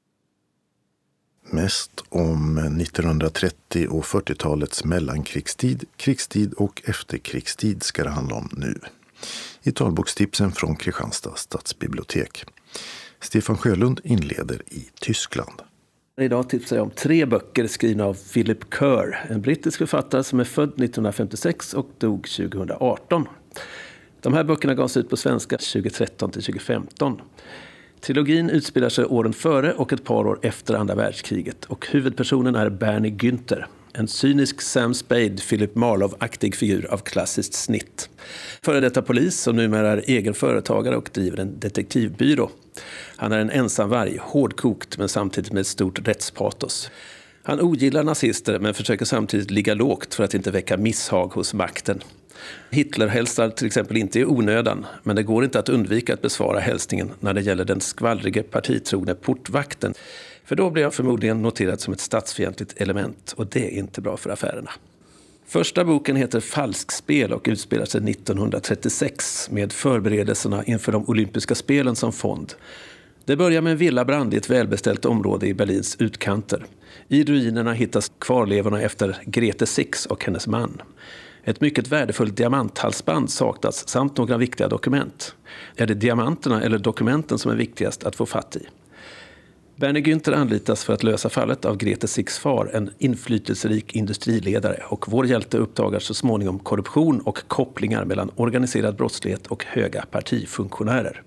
Mest om nittonhundratrettio- och fyrtiotalets mellankrigstid, krigstid och efterkrigstid ska det handla om nu. I talbokstipsen från Kristianstad stadsbibliotek. Stefan Sjölund inleder i Tyskland. Idag tipsar jag om tre böcker skrivna av Philip Kerr, en brittisk författare som är född nittonhundrafemtiosex och dog tjugohundraarton. De här böckerna gavs ut på svenska tjugotretton till tjugofemton. Trilogin utspelar sig åren före och ett par år efter andra världskriget och huvudpersonen är Bernie Günther, en cynisk Sam Spade, Philip Marlowe-aktig figur av klassiskt snitt. Före detta polis som numera är egen företagare och driver en detektivbyrå. Han är en ensamvarg, hårdkokt men samtidigt med ett stort rättspatos. Han ogillar nazister men försöker samtidigt ligga lågt för att inte väcka misshag hos makten. Hitler hälsar till exempel inte i onödan, men det går inte att undvika att besvara hälsningen när det gäller den skvallrige partitrogne portvakten. För då blir jag förmodligen noterad som ett statsfientligt element och det är inte bra för affärerna. Första boken heter Falskspel och utspelar sig nittonhundratrettiosex med förberedelserna inför de olympiska spelen som fond. Det börjar med en villabrand i ett välbeställt område i Berlins utkanter. I ruinerna hittas kvarlevorna efter Grete Six och hennes man. Ett mycket värdefullt diamanthalsband saknas samt några viktiga dokument. Är det diamanterna eller dokumenten som är viktigast att få fatt i? Bernie Günther anlitas för att lösa fallet av Grete Six far, en inflytelserik industriledare, och vår hjälte uppdagar så småningom korruption och kopplingar mellan organiserad brottslighet och höga partifunktionärer.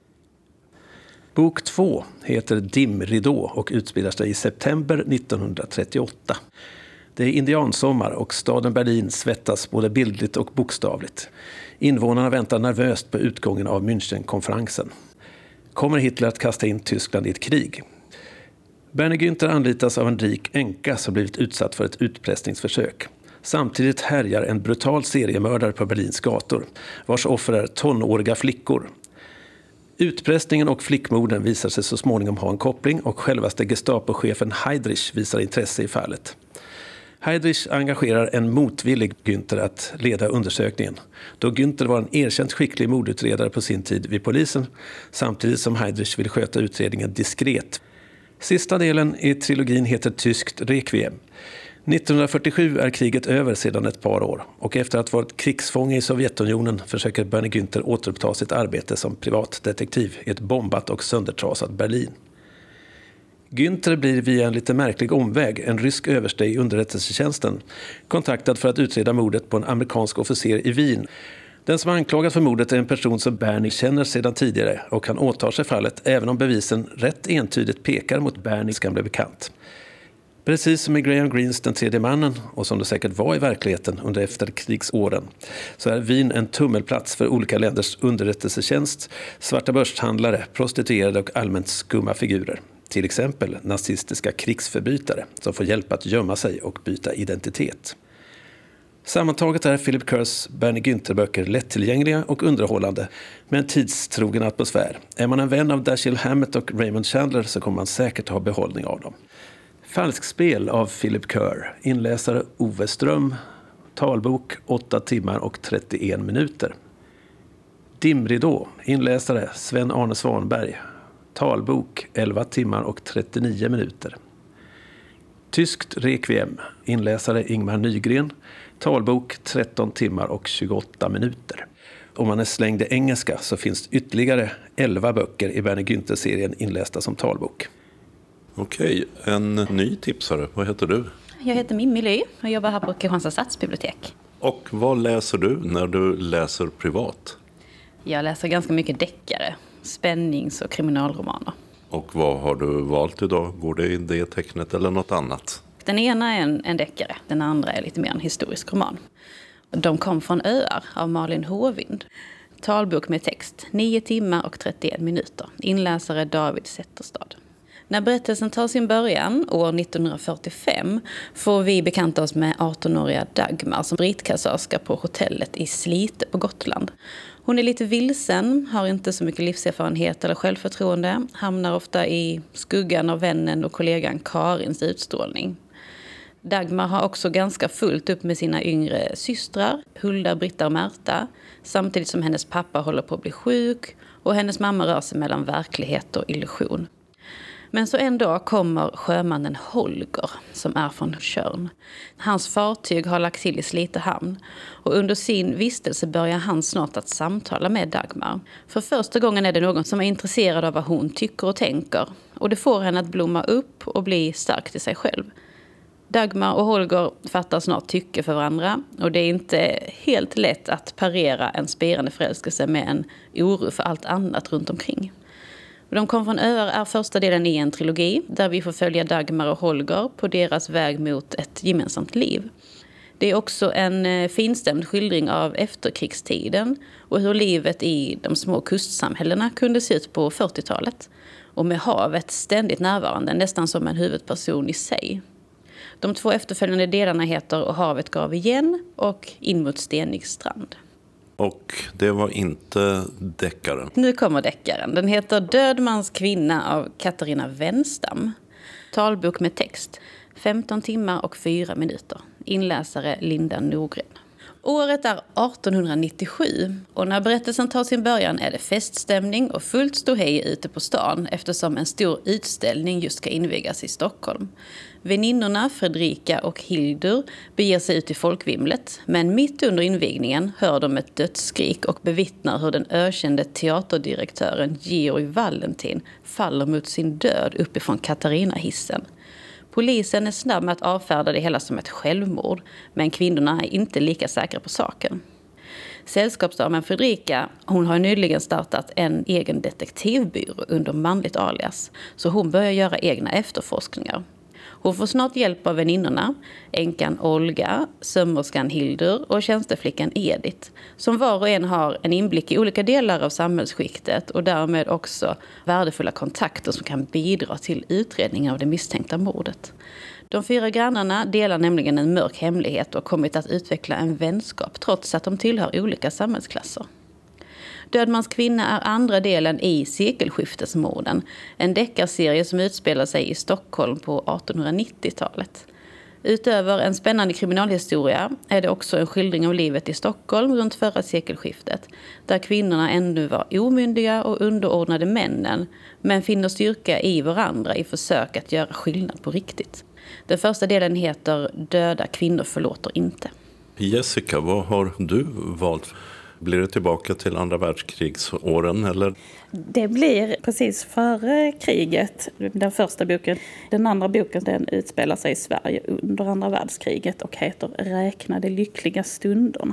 Bok två heter Dimridå och utspelar sig i september nittonhundratrettioåtta. Det är indiansommar och staden Berlin svettas både bildligt och bokstavligt. Invånarna väntar nervöst på utgången av Münchenkonferensen. Kommer Hitler att kasta in Tyskland i ett krig? Bernie Günther anlitas av en rik änka som blivit utsatt för ett utpressningsförsök. Samtidigt härjar en brutal seriemördare på Berlins gator, vars offer är tonåriga flickor. Utpressningen och flickmorden visar sig så småningom ha en koppling och självaste Gestapo-chefen Heydrich visar intresse i fallet. Heydrich engagerar en motvillig Günther att leda undersökningen, då Günther var en erkänt skicklig mordutredare på sin tid vid polisen, samtidigt som Heydrich vill sköta utredningen diskret. Sista delen i trilogin heter Tyskt Requiem. nittonhundrafyrtiosju är kriget över sedan ett par år och efter att ha varit krigsfånge i Sovjetunionen försöker Bernie Günther återuppta sitt arbete som privatdetektiv i ett bombat och söndertrasat Berlin. Günther blir via en lite märklig omväg, en rysk överste i underrättelsetjänsten, kontaktad för att utreda mordet på en amerikansk officer i Wien. Den som är anklagad för mordet är en person som Bernie känner sedan tidigare och han åtar sig fallet även om bevisen rätt entydigt pekar mot Bernies gamla bekant. Precis som i Graham Greens Den tredje mannen, och som det säkert var i verkligheten under efterkrigsåren, så är Wien en tummelplats för olika länders underrättelsetjänst, svarta börshandlare, prostituerade och allmänt skumma figurer. Till exempel nazistiska krigsförbrytare som får hjälp att gömma sig och byta identitet. Sammantaget är Philip Kerrs Bernie Günther-böcker lättillgängliga och underhållande med en tidstrogen atmosfär. Är man en vän av Dashiell Hammett och Raymond Chandler så kommer man säkert ha behållning av dem. Falskspel av Philip Kerr, inläsare Ove Ström, talbok åtta timmar och trettioen minuter. Dimridå, inläsare Sven-Arne Svanberg, talbok elva timmar och trettionio minuter. Tyskt Requiem, inläsare Ingmar Nygren, talbok tretton timmar och tjugoåtta minuter. Om man är slängd i engelska så finns ytterligare elva böcker i Bernie Günther-serien inlästa som talbok. Okej, en ny tipsare. Vad heter du? Jag heter Mimmi Ly och jobbar här på Kristianstads stadsbibliotek. Och vad läser du när du läser privat? Jag läser ganska mycket deckare, spännings- och kriminalromaner. Och vad har du valt idag? Går det i det tecknet eller något annat? Den ena är en, en deckare, den andra är lite mer en historisk roman. De kom från Öar av Malin Håvind. Talbok med text, nio timmar och trettioen minuter. Inläsare David Zetterstad. När berättelsen tar sin början, år nittonhundrafyrtiofem, får vi bekanta oss med arton-åriga Dagmar som britkassörska på hotellet i Slite på Gotland. Hon är lite vilsen, har inte så mycket livserfarenhet eller självförtroende, hamnar ofta i skuggan av vännen och kollegan Karins utstrålning. Dagmar har också ganska fullt upp med sina yngre systrar, Hulda, Britta och Märta, samtidigt som hennes pappa håller på att bli sjuk och hennes mamma rör sig mellan verklighet och illusion. Men så en dag kommer sjömannen Holger som är från Tjörn. Hans fartyg har lagt till i Slite hamn och under sin vistelse börjar han snart att samtala med Dagmar. För första gången är det någon som är intresserad av vad hon tycker och tänker och det får henne att blomma upp och bli stark till sig själv. Dagmar och Holger fattar snart tycke för varandra och det är inte helt lätt att parera en spirande förälskelse med en oro för allt annat runt omkring. De kom från Öar är första delen i en trilogi där vi får följa Dagmar och Holger på deras väg mot ett gemensamt liv. Det är också en finstämd skildring av efterkrigstiden och hur livet i de små kustsamhällena kunde se ut på fyrtiotalet. Och med havet ständigt närvarande, nästan som en huvudperson i sig. De två efterföljande delarna heter Och havet gav igen och In mot stenig strand. Och det var inte deckaren. Nu kommer deckaren. Den heter Död mans kvinna av Katarina Wenstam. Talbok med text. femton timmar och fyra minuter. Inläsare Linda Norgren. Året är arton nittiosju och när berättelsen tar sin början är det feststämning och fullt ståhej ute på stan eftersom en stor utställning just ska invigas i Stockholm. Väninnorna Fredrika och Hildur beger sig ut i folkvimlet men mitt under invigningen hör de ett dödsskrik och bevittnar hur den ökände teaterdirektören Georg Valentin faller mot sin död uppifrån Katarina-hissen. Polisen är snabb med att avfärda det hela som ett självmord, men kvinnorna är inte lika säkra på saken. Sällskapsdamen Fredrika, hon har nyligen startat en egen detektivbyrå under manligt alias, så hon börjar göra egna efterforskningar. Hon får snart hjälp av väninnorna, änkan Olga, sömmerskan Hildur och tjänsteflickan Edith, som var och en har en inblick i olika delar av samhällsskiktet och därmed också värdefulla kontakter som kan bidra till utredningen av det misstänkta mordet. De fyra grannarna delar nämligen en mörk hemlighet och kommit att utveckla en vänskap trots att de tillhör olika samhällsklasser. Dödmans kvinna är andra delen i Sekelskiftesmorden, en deckarserie som utspelar sig i Stockholm på artonhundranittiotalet. Utöver en spännande kriminalhistoria är det också en skildring av livet i Stockholm runt förra sekelskiftet, där kvinnorna ännu var omyndiga och underordnade männen, men finner styrka i varandra i försök att göra skillnad på riktigt. Den första delen heter Döda kvinnor förlåter inte. Jessica, vad har du valt? Blir det tillbaka till andra världskrigsåren eller? Det blir precis före kriget, den första boken. Den andra boken den utspelar sig i Sverige under andra världskriget och heter Räkna de lyckliga stunderna.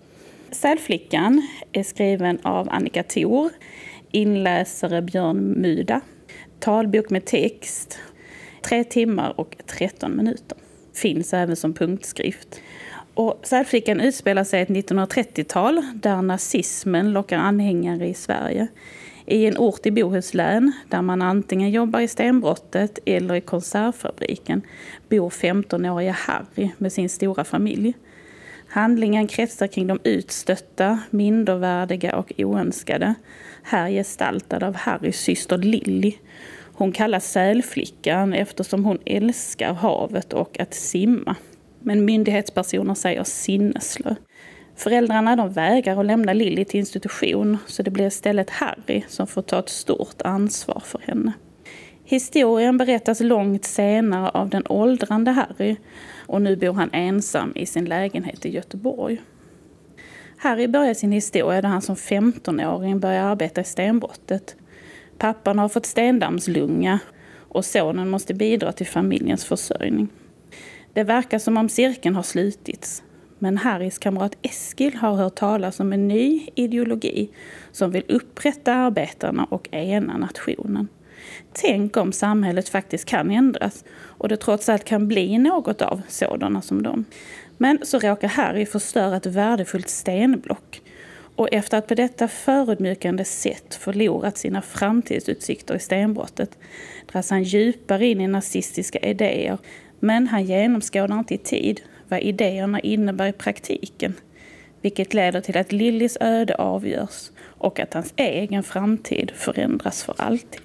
Sälflickan är skriven av Annika Thor, inläsare Björn Muda. Talbok med text, tre timmar och tretton minuter. Finns även som punktskrift. Och Sälflickan utspelar sig ett nittonhundratrettiotal där nazismen lockar anhängare i Sverige. I en ort i Bohuslän där man antingen jobbar i stenbrottet eller i konservfabriken bor femtonåriga Harry med sin stora familj. Handlingen kretsar kring de utstötta, mindervärdiga och oönskade. Här gestaltad av Harrys syster Lilly. Hon kallas Sälflickan eftersom hon älskar havet och att simma. Men myndighetspersoner säger sinneslö. Föräldrarna de vägrar att lämna Lilly till institution så det blir istället Harry som får ta ett stort ansvar för henne. Historien berättas långt senare av den åldrande Harry och nu bor han ensam i sin lägenhet i Göteborg. Harry börjar sin historia där han som femtonåring börjar arbeta i stenbrottet. Pappan har fått stendammslunga och sonen måste bidra till familjens försörjning. Det verkar som om cirkeln har slutits. Men Harrys kamrat Eskil har hört talas om en ny ideologi som vill upprätta arbetarna och ena nationen. Tänk om samhället faktiskt kan ändras och det trots allt kan bli något av sådana som dem. Men så råkar Harry förstöra ett värdefullt stenblock. Och efter att på detta förödmjukande sätt förlorat sina framtidsutsikter i stenbrottet dras han djupare in i nazistiska idéer. Men han genomskådar inte i tid vad idéerna innebär i praktiken. Vilket leder till att Lillys öde avgörs och att hans egen framtid förändras för alltid.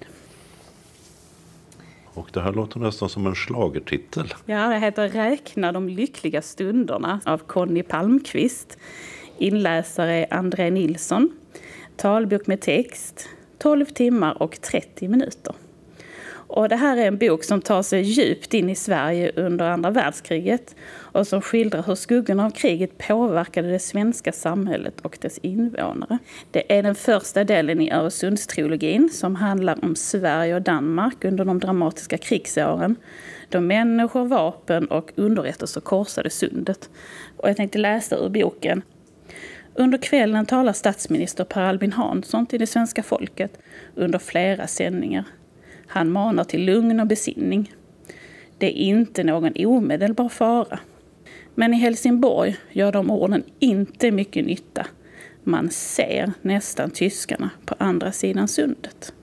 Och det här låter nästan som en schlagertitel. Ja, det heter Räkna de lyckliga stunderna av Conny Palmqvist. Inläsare är André Nilsson. Talbok med text, tolv timmar och trettio minuter. Och det här är en bok som tar sig djupt in i Sverige under andra världskriget och som skildrar hur skuggorna av kriget påverkade det svenska samhället och dess invånare. Det är den första delen i Öresundstrilogin som handlar om Sverige och Danmark under de dramatiska krigsåren, då människor, vapen och underrättelser korsade sundet. Och jag tänkte läsa ur boken. Under kvällen talar statsminister Per Albin Hansson till det svenska folket under flera sändningar. Han manar till lugn och besinning. Det är inte någon omedelbar fara. Men i Helsingborg gör de orden inte mycket nytta. Man ser nästan tyskarna på andra sidan sundet.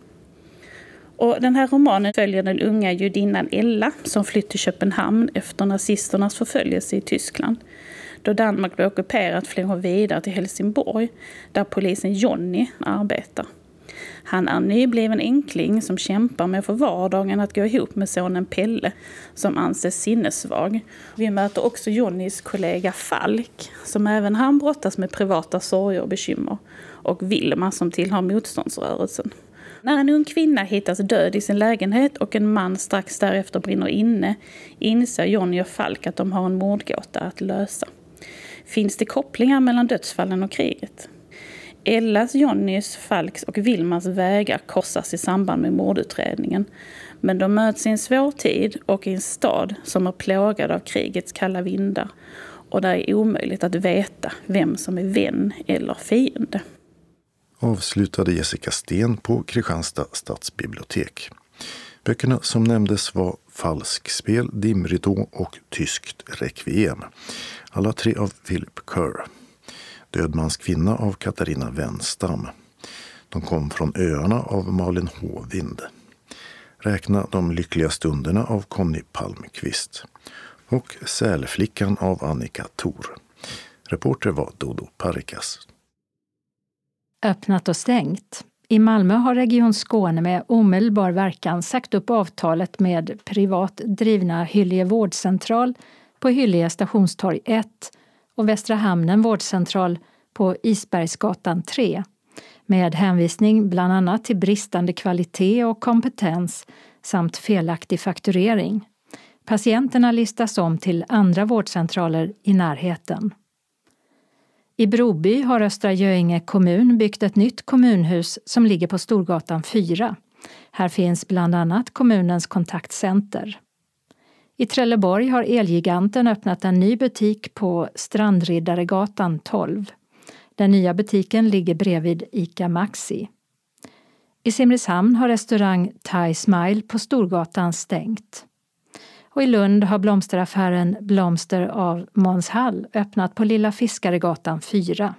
Och den här romanen följer den unga judinnan Ella som flytt till Köpenhamn efter nazisternas förföljelse i Tyskland. Då Danmark blev ockuperat flyr hon vidare till Helsingborg där polisen Johnny arbetar. Han är nybliven enkling som kämpar med för vardagen att gå ihop med sonen Pelle som anses sinnessvag. Vi möter också Johnnys kollega Falk som även han brottas med privata sorger och bekymmer och Vilma som tillhör motståndsrörelsen. När en ung kvinna hittas död i sin lägenhet och en man strax därefter brinner inne inser Johnny och Falk att de har en mordgåta att lösa. Finns det kopplingar mellan dödsfallen och kriget? Ellas, Johnnys, Falks och Vilmas vägar korsas i samband med mordutredningen. Men de möts i en svår tid och i en stad som är plågad av krigets kalla vindar. Och där är omöjligt att veta vem som är vän eller fiende. Avslutade Jessica Sten på Kristianstad stadsbibliotek. Böckerna som nämndes var Falskspel, Dimridå och Tyskt Requiem. Alla tre av Philip Kerr. Dödmans kvinna av Katarina Wenstam. De kom från öarna av Malin Håvind. Räkna de lyckliga stunderna av Conny Palmqvist. Och Sälflickan av Annika Thor. Reporter var Dodo Parikas. öppnat och stängt. I Malmö har Region Skåne med omedelbar verkan sagt upp avtalet med privat drivna Hyllie vårdcentral på Hyllie stationstorg ett och Västra Hamnen vårdcentral på Isbergsgatan tre med hänvisning bland annat till bristande kvalitet och kompetens samt felaktig fakturering. Patienterna listas om till andra vårdcentraler i närheten. I Broby har Östra Göinge kommun byggt ett nytt kommunhus som ligger på Storgatan fyra. Här finns bland annat kommunens kontaktcenter. I Trelleborg har Elgiganten öppnat en ny butik på Strandriddaregatan tolv. Den nya butiken ligger bredvid ICA Maxi. I Simrishamn har restaurang Thai Smile på Storgatan stängt. Och i Lund har blomsteraffären Blomster av Måns Hall öppnat på Lilla Fiskaregatan fyra.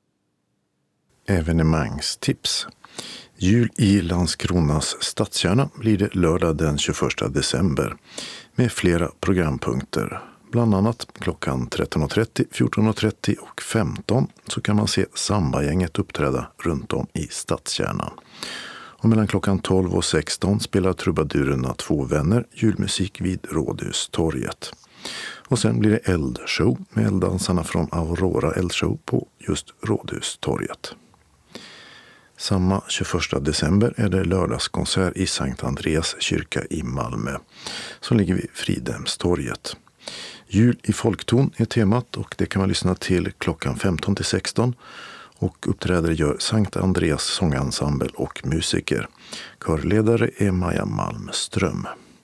Evenemangstips. Jul i Landskronas stadskärna blir det lördag den tjugoförsta december med flera programpunkter. Bland annat klockan tretton och trettio, fjorton och trettio och femton så kan man se Samba-gänget uppträda runt om i stadskärnan. Och mellan klockan tolv och sexton spelar trubadurerna Två vänner julmusik vid Rådhustorget. Och sen blir det eldshow med elddansarna från Aurora eldshow på just Rådhustorget. Samma tjugoförsta december är det lördagskonsert i Sankt Andreas kyrka i Malmö som ligger vid Fridhemstorget. Jul i folkton är temat och det kan man lyssna till klockan femton till sexton. Och uppträdare gör Sankt Andreas sångensemble och musiker. Körledare är Maja Malmström.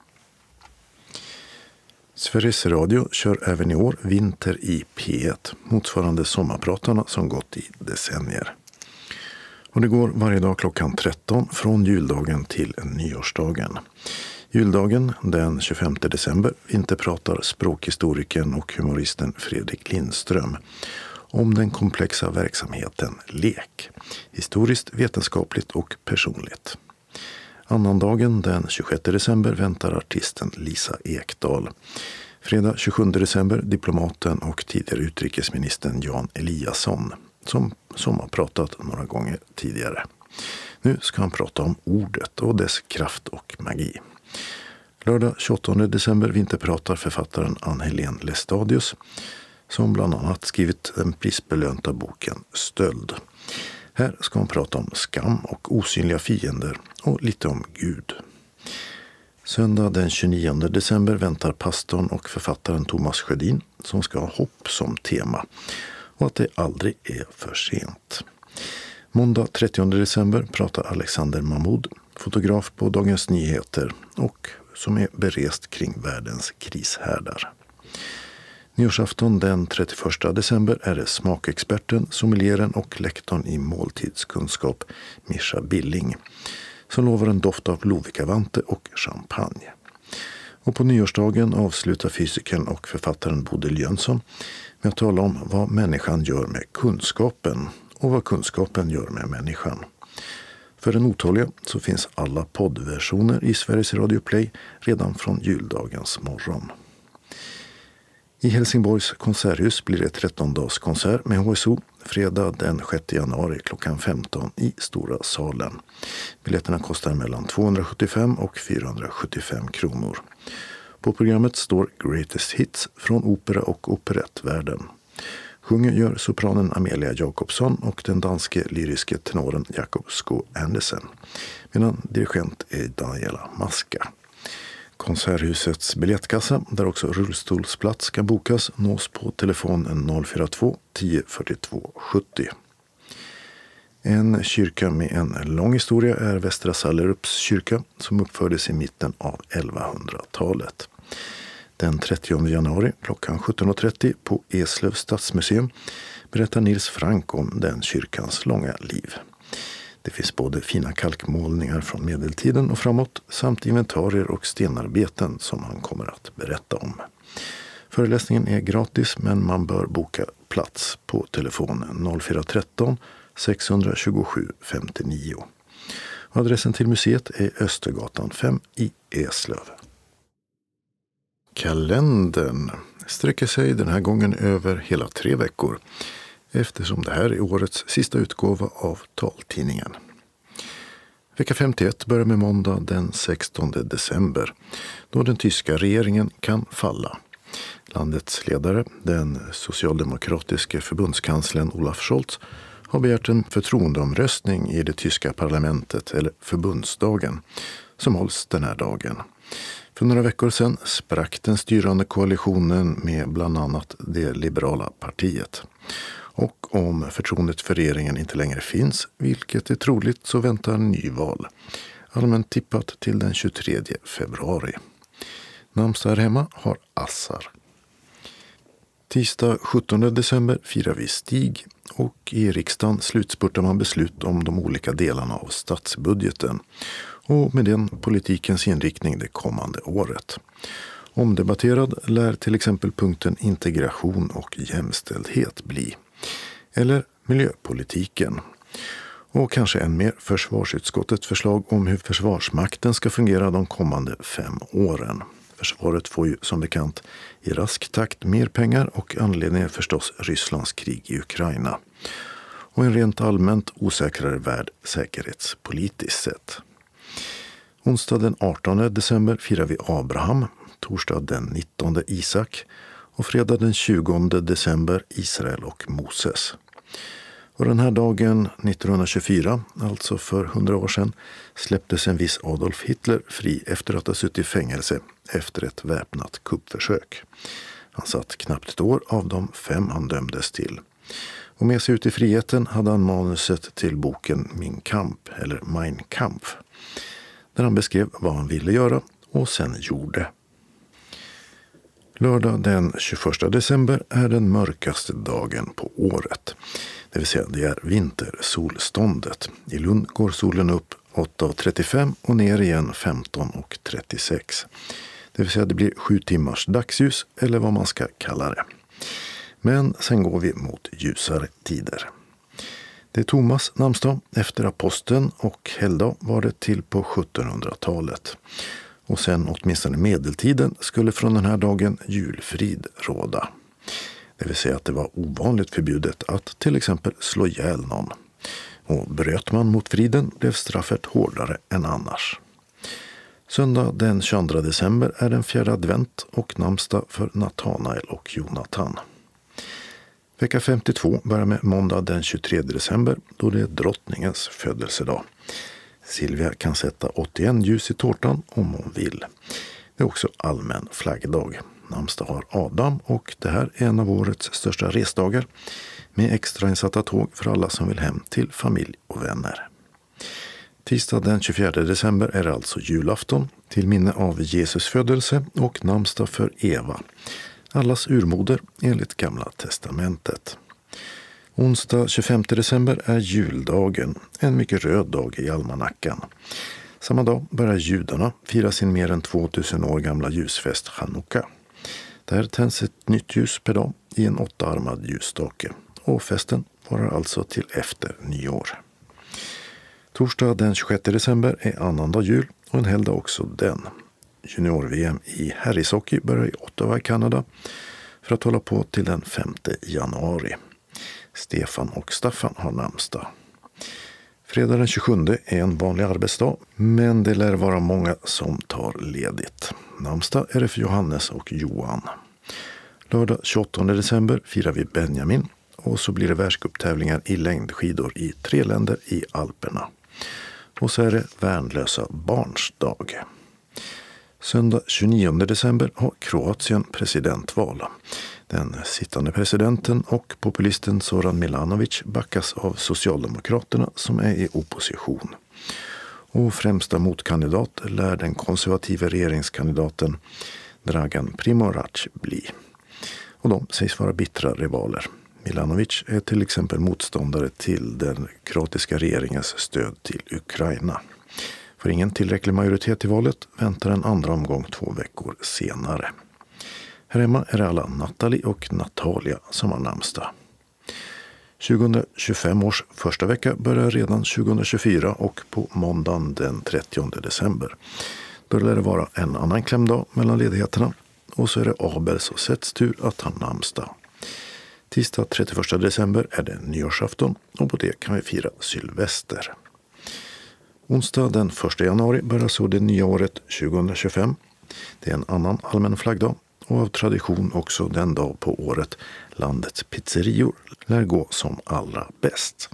Sveriges Radio kör även i år Vinter i P ett, motsvarande sommarpratarna som gått i decennier. Och det går varje dag klockan tretton från juldagen till nyårsdagen. Juldagen den tjugofemte december vinterpratar språkhistorikern och humoristen Fredrik Lindström om den komplexa verksamheten lek, historiskt, vetenskapligt och personligt. Annandagen den tjugosjätte december väntar artisten Lisa Ekdahl. Fredag tjugosjunde december diplomaten och tidigare utrikesministern Jan Eliasson som, som har pratat några gånger tidigare. Nu ska han prata om ordet och dess kraft och magi. Lördag tjugoåttonde december vinterpratar författaren Ann-Helén Lestadius som bland annat skrivit den prisbelönta boken Stöld. Här ska hon prata om skam och osynliga fiender och lite om Gud. Söndag den tjugonionde december väntar pastorn och författaren Thomas Sjödin som ska ha hopp som tema och att det aldrig är för sent. Måndag trettionde december pratar Alexander Mahmoud, fotograf på Dagens Nyheter och som är berest kring världens krishärdar. Nyårsafton den trettioförsta december är det smakexperten, sommelieren och lektorn i måltidskunskap Mischa Billing som lovar en doft av Lovikavante och champagne. Och på nyårsdagen avslutar fysikern och författaren Bodil Jönsson med att tala om vad människan gör med kunskapen och vad kunskapen gör med människan. För den otåliga så finns alla poddversioner i Sveriges Radio Play redan från juldagens morgon. I Helsingborgs konserthus blir det tretton-dagskonsert med H S O fredag den sjätte januari klockan femton i Stora salen. Biljetterna kostar mellan tvåhundrasjuttiofem och fyrahundrasjuttiofem kronor. På programmet står Greatest Hits från opera och operettvärlden. Sjunger gör sopranen Amelia Jakobsson och den danske lyriske tenoren Jakob Sko Andersen, medan dirigent är Daniela Maska. Konserthusets biljettkassa, där också rullstolsplats ska bokas, nås på telefon noll fyra två tio fyrtiotvå sjuttio. En kyrka med en lång historia är Västra Sallerups kyrka som uppfördes i mitten av elvahundratalet. Den trettionde januari klockan sjutton och trettio på Eslövs stadsmuseum berättar Nils Frank om den kyrkans långa liv. Det finns både fina kalkmålningar från medeltiden och framåt samt inventarier och stenarbeten som han kommer att berätta om. Föreläsningen är gratis men man bör boka plats på telefon noll fyra ett tre sex två sju fem nio. Adressen till museet är Östergatan fem i Eslöv. Kalendern sträcker sig den här gången över hela tre veckor. eftersom det här är årets sista utgåva av taltidningen. Vecka femtioett börjar med måndag den sextonde december, då den tyska regeringen kan falla. Landets ledare, den socialdemokratiske förbundskanslern Olaf Scholz, har begärt en förtroendeomröstning i det tyska parlamentet, eller förbundsdagen, som hålls den här dagen. För några veckor sedan sprack den styrande koalitionen med bland annat det liberala partiet. Och om förtroendet för regeringen inte längre finns, vilket är troligt, så väntar nyval. Allmänt tippat till den tjugotredje februari. Namnsdag här hemma har Assar. Tisdag sjuttonde december firar vi Stig, och i riksdagen slutspurtar man beslut om de olika delarna av statsbudgeten och med den politikens inriktning det kommande året. Omdebatterad lär till exempel punkten integration och jämställdhet bli. Eller miljöpolitiken. Och kanske än mer försvarsutskottets förslag om hur försvarsmakten ska fungera de kommande fem åren. Försvaret får ju som bekant i rask takt mer pengar, och anledningen är förstås Rysslands krig i Ukraina. Och en rent allmänt osäkrare värld säkerhetspolitiskt sett. Onsdag den artonde december firar vi Abraham, torsdag den nittonde Isak och fredag den tjugonde december Israel och Moses. Och den här dagen nittonhundratjugofyra, alltså för hundra år sedan, släpptes en viss Adolf Hitler fri efter att ha suttit i fängelse efter ett väpnat kuppförsök. Han satt knappt ett år av de fem han dömdes till. Och med sig ut i friheten hade han manuset till boken Min Kamp, eller Mein Kampf, där han beskrev vad han ville göra och sen gjorde. Lördag den tjugoförsta december är den mörkaste dagen på året. Det vill säga det är vintersolståndet. I Lund går solen upp åtta trettiofem och ner igen femton trettiosex. Det vill säga det blir sju timmars dagsljus, eller vad man ska kalla det. Men sen går vi mot ljusare tider. Det är Thomas namnsdag. Efter aposteln och helgdag var det till på sjuttonhundratalet. Och sen åtminstone medeltiden skulle från den här dagen julfrid råda. Det vill säga att det var ovanligt förbjudet att till exempel slå ihjäl någon. Och bröt man mot friden blev straffet hårdare än annars. Söndag den tjugoandra december är den fjärde advent och namnsdag för Natanael och Jonathan. Vecka femtiotvå börjar med måndag den tjugotredje december, då det är drottningens födelsedag. Silvia kan sätta åttioen ljus i tårtan om hon vill. Det är också allmän flaggdag. Namnsdag har Adam, och det här är en av årets största resdagar med extrainsatta tåg för alla som vill hem till familj och vänner. Tisdag den tjugofjärde december är det alltså julafton till minne av Jesus födelse och namnsdag för Eva, allas urmoder enligt Gamla testamentet. Onsdag tjugofemte december är juldagen, en mycket röd dag i almanackan. Samma dag börjar judarna fira sin mer än tvåtusen år gamla ljusfest Chanukka. Där tänds ett nytt ljus per dag i en åttaarmad ljusstake, och festen varar alltså till efter nyår. Torsdag den tjugosjätte december är annandag jul, och en helgdag också den. Junior-V M i herrishockey börjar i Ottawa i Kanada för att hålla på till den femte januari. Stefan och Staffan har namnsdag. Fredag den tjugosjunde är en vanlig arbetsdag, men det lär vara många som tar ledigt. Namnsdag är det för Johannes och Johan. Lördag tjugoåttonde december firar vi Benjamin, och så blir det världscuptävlingar i längdskidor i tre länder i Alperna. Och så är det värnlösa barns dag. Söndag tjugonionde december har Kroatien presidentval. Den sittande presidenten och populisten Zoran Milanovic backas av Socialdemokraterna som är i opposition. Och främsta motkandidat lär den konservativa regeringskandidaten Dragan Primorac bli. Och de sägs vara bittra rivaler. Milanovic är till exempel motståndare till den kroatiska regeringens stöd till Ukraina. För ingen tillräcklig majoritet i valet väntar en andra omgång två veckor senare. Här hemma är det alla Natalie och Natalia som har namnsdag. tjugohundratjugofem års första vecka börjar redan tjugohundratjugofyra och på måndagen den trettionde december. Då lär det vara en annan klämdag mellan ledigheterna, och så är det Abels och Sets tur att ha namnsdag. Tisdag trettioförsta december är det nyårsafton och på det kan vi fira Sylvester. Onsdag den första januari börjar så det nya året tjugohundratjugofem. Det är en annan allmän flaggdag och av tradition också den dag på året landets pizzerior lär gå som allra bäst.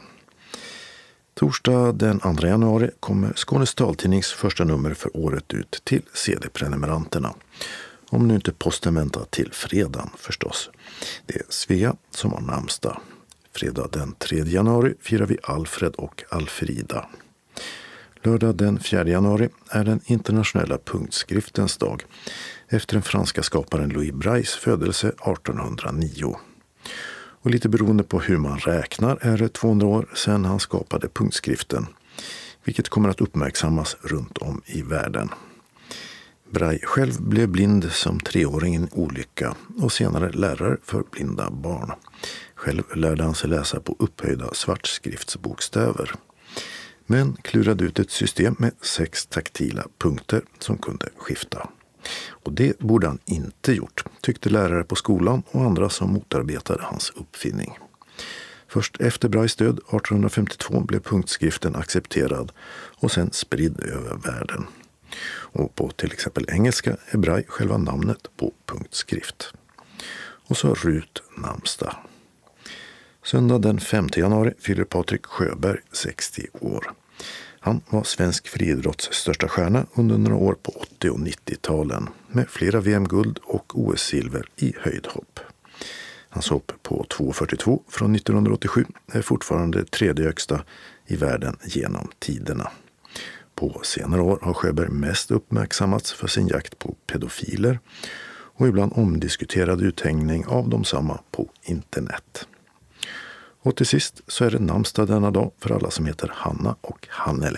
Torsdag den andra januari kommer Skånes Taltidnings första nummer för året ut till C D-prenumeranterna. Om nu inte posten väntar till fredagen förstås. Det är Svea som har namnsdag. Fredag den tredje januari firar vi Alfred och Alfrida. Lördag den fjärde januari är den internationella punktskriftens dag efter den franska skaparen Louis Brailles födelse artonhundranio. Och lite beroende på hur man räknar är det tvåhundra år sedan han skapade punktskriften, vilket kommer att uppmärksammas runt om i världen. Braille själv blev blind som treåring i en olycka och senare lärare för blinda barn. Själv lärde han sig läsa på upphöjda svartskriftsbokstäver. Men klurade ut ett system med sex taktila punkter som kunde skifta. Och det borde han inte gjort, tyckte lärare på skolan och andra som motarbetade hans uppfinning. Först efter Brailles död artonhundrafemtiotvå blev punktskriften accepterad och sen spridd över världen. Och på till exempel engelska är Braille själva namnet på punktskrift. Och så Rut namnsdag. Söndag den femte januari fyller Patrik Sjöberg sextio år. Han var svensk friidrotts största stjärna under några år på åttio- och nittio-talen med flera V M-guld och O S-silver i höjdhopp. Hans hopp på två fyrtiotvå från nittonhundraåttiosju är fortfarande tredje högsta i världen genom tiderna. På senare år har Sjöberg mest uppmärksammats för sin jakt på pedofiler och ibland omdiskuterad uthängning av dem samma på internet. Och till sist så är det namnsdag denna dag för alla som heter Hanna och Hannele.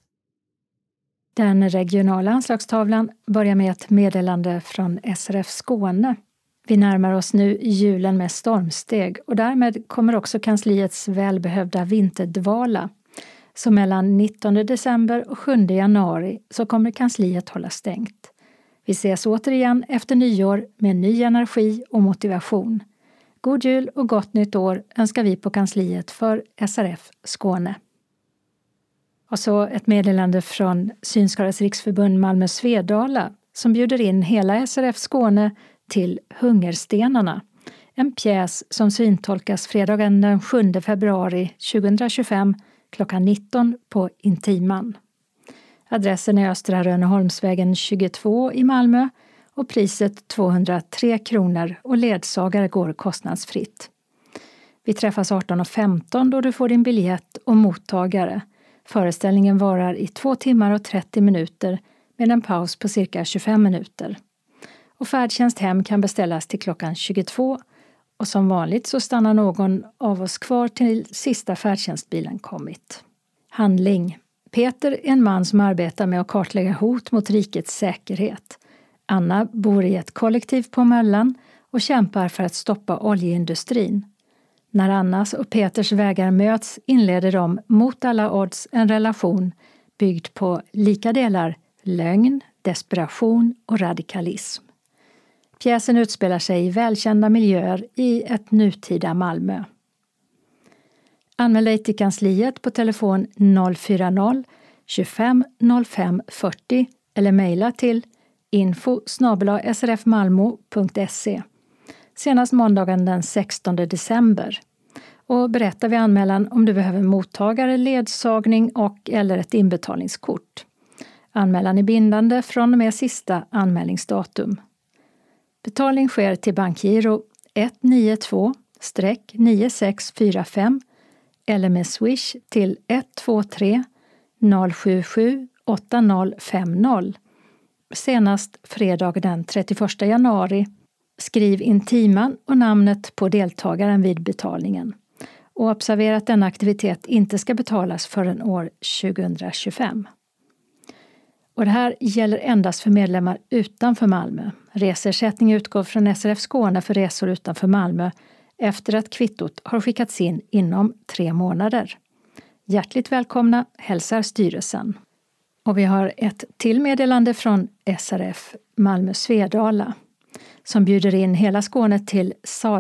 Den regionala anslagstavlan börjar med ett meddelande från S R F Skåne. Vi närmar oss nu julen med stormsteg och därmed kommer också kansliets välbehövda vinterdvala. Så mellan nittonde december och sjunde januari så kommer kansliet hålla stängt. Vi ses återigen efter nyår med ny energi och motivation. God jul och gott nytt år önskar vi på kansliet för S R F Skåne. Och så ett meddelande från Synskadades riksförbund Malmö Svedala som bjuder in hela S R F Skåne till Hungerstenarna. En pjäs som syntolkas fredagen den sjunde februari tjugohundratjugofem klockan nitton på Intiman. Adressen är Östra Rönneholmsvägen tjugotvå i Malmö och priset tvåhundratre kronor och ledsagare går kostnadsfritt. Vi träffas arton och femton då du får din biljett och mottagare. Föreställningen varar i två timmar och trettio minuter med en paus på cirka tjugofem minuter. Och färdtjänst hem kan beställas till klockan tjugotvå och som vanligt så stannar någon av oss kvar till sista färdtjänstbilen kommit. Handling. Peter är en man som arbetar med att kartlägga hot mot rikets säkerhet. Anna bor i ett kollektiv på Möllan och kämpar för att stoppa oljeindustrin. När Annas och Peters vägar möts inleder de mot alla odds en relation byggd på lika delar lögn, desperation och radikalism. Pjäsen utspelar sig i välkända miljöer i ett nutida Malmö. Anmäl dig till kansliet på telefon noll fyra noll tjugofem noll fem fyrtio eller mejla till info snabel-a s r f malmo punkt se. Senast måndagen den sextonde december. Och berätta vid anmälan om du behöver mottagare, ledsagning och eller ett inbetalningskort. Anmälan är bindande från och med sista anmälningsdatum. Betalning sker till bankgiro ett nio två nio sex fyra fem eller med Swish till ett två tre noll sju sju åtta noll fem noll. Senast fredag den trettioförsta januari. Skriv Intiman och namnet på deltagaren vid betalningen. Och observera att denna aktivitet inte ska betalas förrän år tjugohundratjugofem. Och det här gäller endast för medlemmar utanför Malmö. Resersättning utgår från S R F Skåne för resor utanför Malmö efter att kvittot har skickats in inom tre månader. Hjärtligt välkomna hälsar styrelsen. Och vi har ett till meddelande från S R F Malmö Svedala som bjuder in hela Skåne till Salome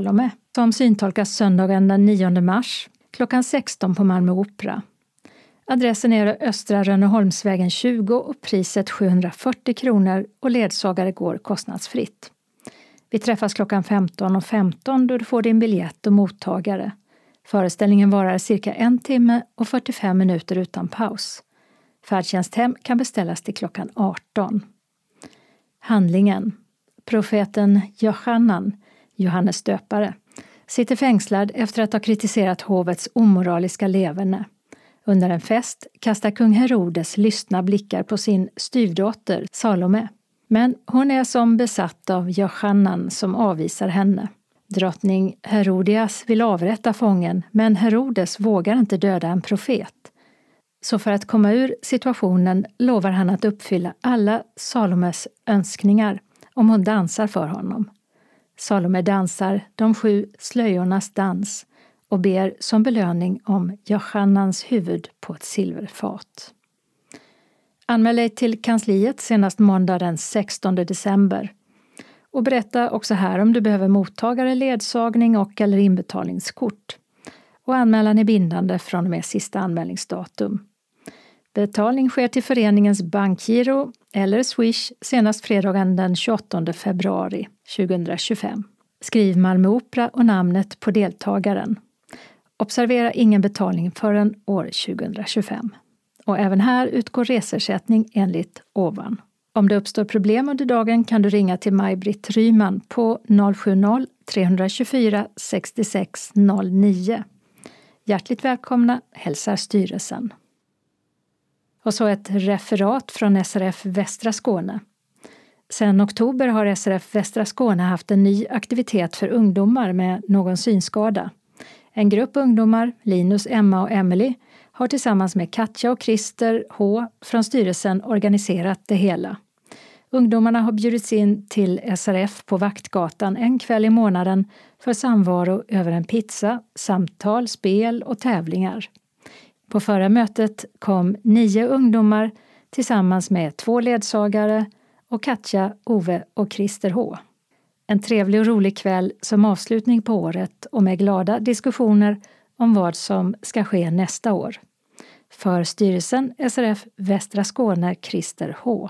som syntolkas söndagen den nionde mars klockan sexton på Malmö Opera. Adressen är Östra Rönneholmsvägen tjugo och priset sjuhundrafyrtio kronor och ledsagare går kostnadsfritt. Vi träffas klockan femton och femton då du får din biljett och mottagare. Föreställningen varar cirka en timme och fyrtiofem minuter utan paus. Färdtjänsthem kan beställas till klockan arton. Handlingen. Profeten Johannan, Johannes döpare, sitter fängslad efter att ha kritiserat hovets omoraliska leverne. Under en fest kastar kung Herodes lystna blickar på sin styvdotter Salome. Men hon är som besatt av Johannan som avvisar henne. Drottning Herodias vill avrätta fången, men Herodes vågar inte döda en profet. Så för att komma ur situationen lovar han att uppfylla alla Salomes önskningar om hon dansar för honom. Salome dansar de sju slöjornas dans och ber som belöning om Johannans huvud på ett silverfat. Anmäl dig till kansliet senast måndag den sextonde december. Och berätta också här om du behöver mottagare, ledsagning och eller inbetalningskort. Och anmälan är bindande från och med sista anmälningsdatum. Betalning sker till föreningens bankgiro eller Swish senast fredagen den tjugoåttonde februari tjugohundratjugofem. Skriv Malmö Opera och namnet på deltagaren. Observera ingen betalning förrän år tjugohundratjugofem. Och även här utgår resersättning enligt ovan. Om det uppstår problem under dagen kan du ringa till Maj-Britt Ryman på noll sju noll tre tjugofyra sextiosex noll nio. Hjärtligt välkomna, hälsar styrelsen. Och så ett referat från S R F Västra Skåne. Sedan oktober har S R F Västra Skåne haft en ny aktivitet för ungdomar med någon synskada. En grupp ungdomar, Linus, Emma och Emily, har tillsammans med Katja och Christer H från styrelsen organiserat det hela. Ungdomarna har bjudits in till S R F på Vaktgatan en kväll i månaden för samvaro över en pizza, samtal, spel och tävlingar. På förra mötet kom nio ungdomar tillsammans med två ledsagare och Katja, Ove och Christer H. En trevlig och rolig kväll som avslutning på året och med glada diskussioner om vad som ska ske nästa år. För styrelsen S R F Västra Skåne, Christer H.